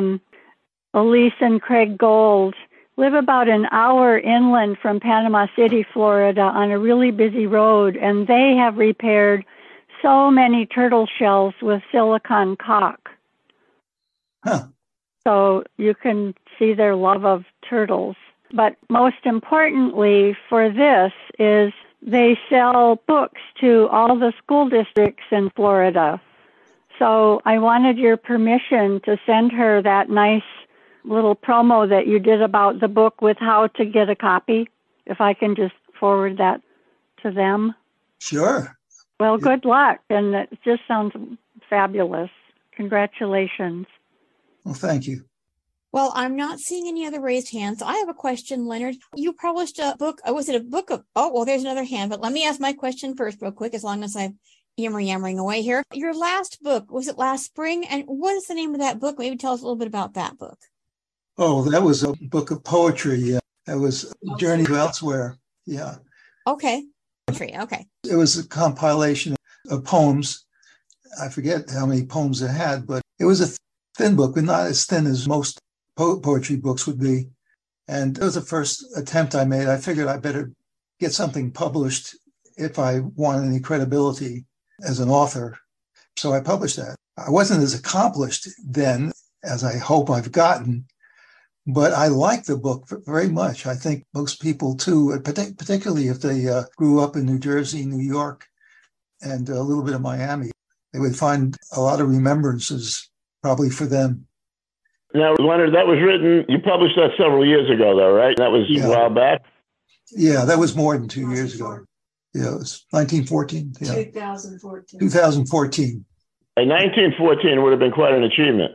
[SPEAKER 7] Elise and Craig Gold, live about an hour inland from Panama City, Florida, on a really busy road, and they have repaired so many turtle shells with silicone caulk.
[SPEAKER 2] Huh.
[SPEAKER 7] So you can see their love of turtles. But most importantly for this is they sell books to all the school districts in Florida. So I wanted your permission to send her that nice little promo that you did about the book with how to get a copy, if I can just forward that to them.
[SPEAKER 2] Sure.
[SPEAKER 7] Well, good luck. And it just sounds fabulous. Congratulations.
[SPEAKER 2] Well, thank you.
[SPEAKER 4] Well, I'm not seeing any other raised hands. I have a question, Leonard. You published a book. Was it a book of, oh, well, there's another hand, but let me ask my question first real quick, as long as I'm yammering away here. Your last book, was it last spring? And what is the name of that book? Maybe tell us a little bit about that book.
[SPEAKER 2] Oh, that was a book of poetry. That was Journey to Elsewhere. Yeah.
[SPEAKER 4] Okay. Okay.
[SPEAKER 2] It was a compilation of poems. I forget how many poems it had, but it was a thin book, but not as thin as most poetry books would be. And it was the first attempt I made. I figured I better get something published if I want any credibility as an author. So I published that. I wasn't as accomplished then as I hope I've gotten, but I like the book very much. I think most people too, particularly if they grew up in New Jersey, New York, and a little bit of Miami, they would find a lot of remembrances probably for them.
[SPEAKER 3] Now, Leonard, that was written, you published that several years ago, though, right? That was a while back?
[SPEAKER 2] Yeah, that was more than 2 years ago. Yeah, it was 1914. Yeah.
[SPEAKER 9] 2014.
[SPEAKER 2] 2014.
[SPEAKER 3] In 1914 would have been quite an achievement.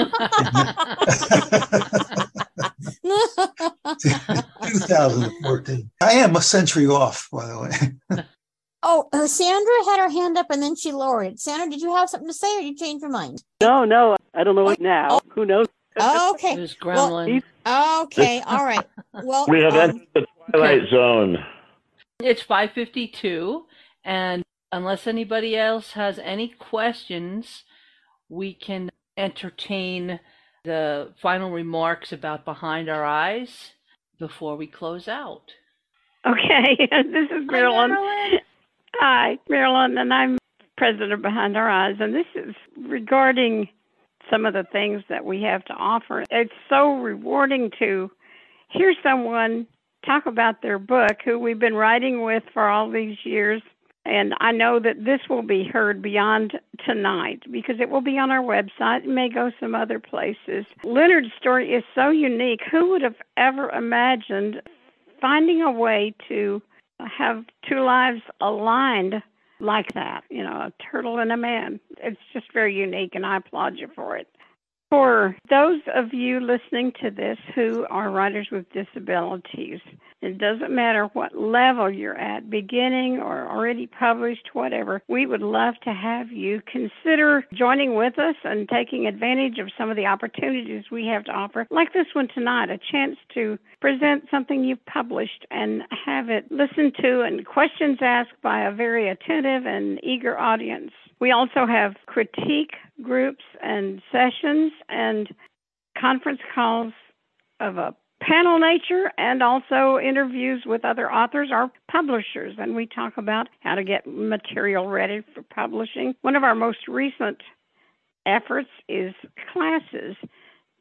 [SPEAKER 2] 2014. I am a century off, by the way.
[SPEAKER 4] Oh, Sandra had her hand up and then she lowered it. Sandra, did you have something to say or did you change your mind?
[SPEAKER 8] No, I don't know what now. Who knows?
[SPEAKER 4] Okay.
[SPEAKER 1] It was gremlin.
[SPEAKER 4] Well, okay. All right. Well,
[SPEAKER 3] We have entered the twilight zone.
[SPEAKER 1] It's 5:52, and unless anybody else has any questions, we can entertain the final remarks about Behind Our Eyes before we close out.
[SPEAKER 7] Okay, this is Marilyn.
[SPEAKER 1] Marilyn.
[SPEAKER 7] Hi, Marilyn, and I'm president of Behind Our Eyes, and this is regarding some of the things that we have to offer. It's so rewarding to hear someone talk about their book who we've been writing with for all these years. And I know that this will be heard beyond tonight because it will be on our website. It may go some other places. Leonard's story is so unique. Who would have ever imagined finding a way to have two lives aligned like that? You know, a turtle and a man. It's just very unique, and I applaud you for it. For those of you listening to this who are writers with disabilities, it doesn't matter what level you're at, beginning or already published, whatever, we would love to have you consider joining with us and taking advantage of some of the opportunities we have to offer, like this one tonight, a chance to present something you've published and have it listened to and questions asked by a very attentive and eager audience. We also have critique groups and sessions and conference calls of a panel nature and also interviews with other authors or publishers. And we talk about how to get material ready for publishing. One of our most recent efforts is classes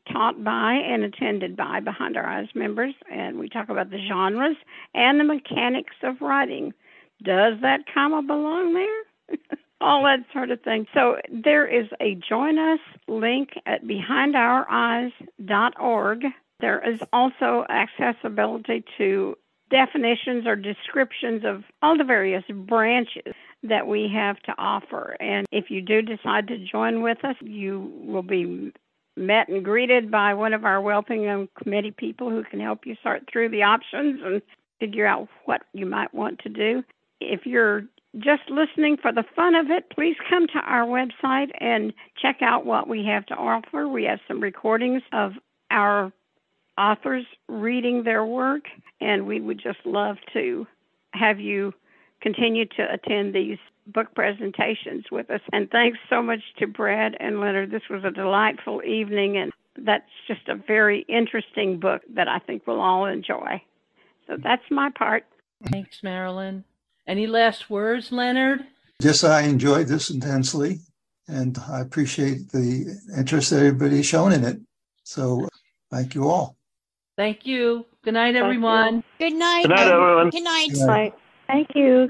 [SPEAKER 7] taught by and attended by Behind Our Eyes members, and we talk about the genres and the mechanics of writing. Does that comma belong there? All that sort of thing. So there is a Join Us link at behindoureies.org. There is also accessibility to definitions or descriptions of all the various branches that we have to offer. And if you do decide to join with us, you will be met and greeted by one of our Welcome Committee people who can help you sort through the options and figure out what you might want to do. If you're just listening for the fun of it, please come to our website and check out what we have to offer. We have some recordings of our authors reading their work, and we would just love to have you continue to attend these book presentations with us. And thanks so much to Brad and Leonard. This was a delightful evening, and that's just a very interesting book that I think we'll all enjoy. So that's my part.
[SPEAKER 1] Thanks, Marilyn. Any last words, Leonard?
[SPEAKER 2] Just I enjoyed this intensely, and I appreciate the interest that everybody's shown in it. So thank you all.
[SPEAKER 1] Thank you. Good night, everyone.
[SPEAKER 4] Good night.
[SPEAKER 3] Good night, everyone.
[SPEAKER 4] Good night.
[SPEAKER 2] Good night.
[SPEAKER 7] Thank you.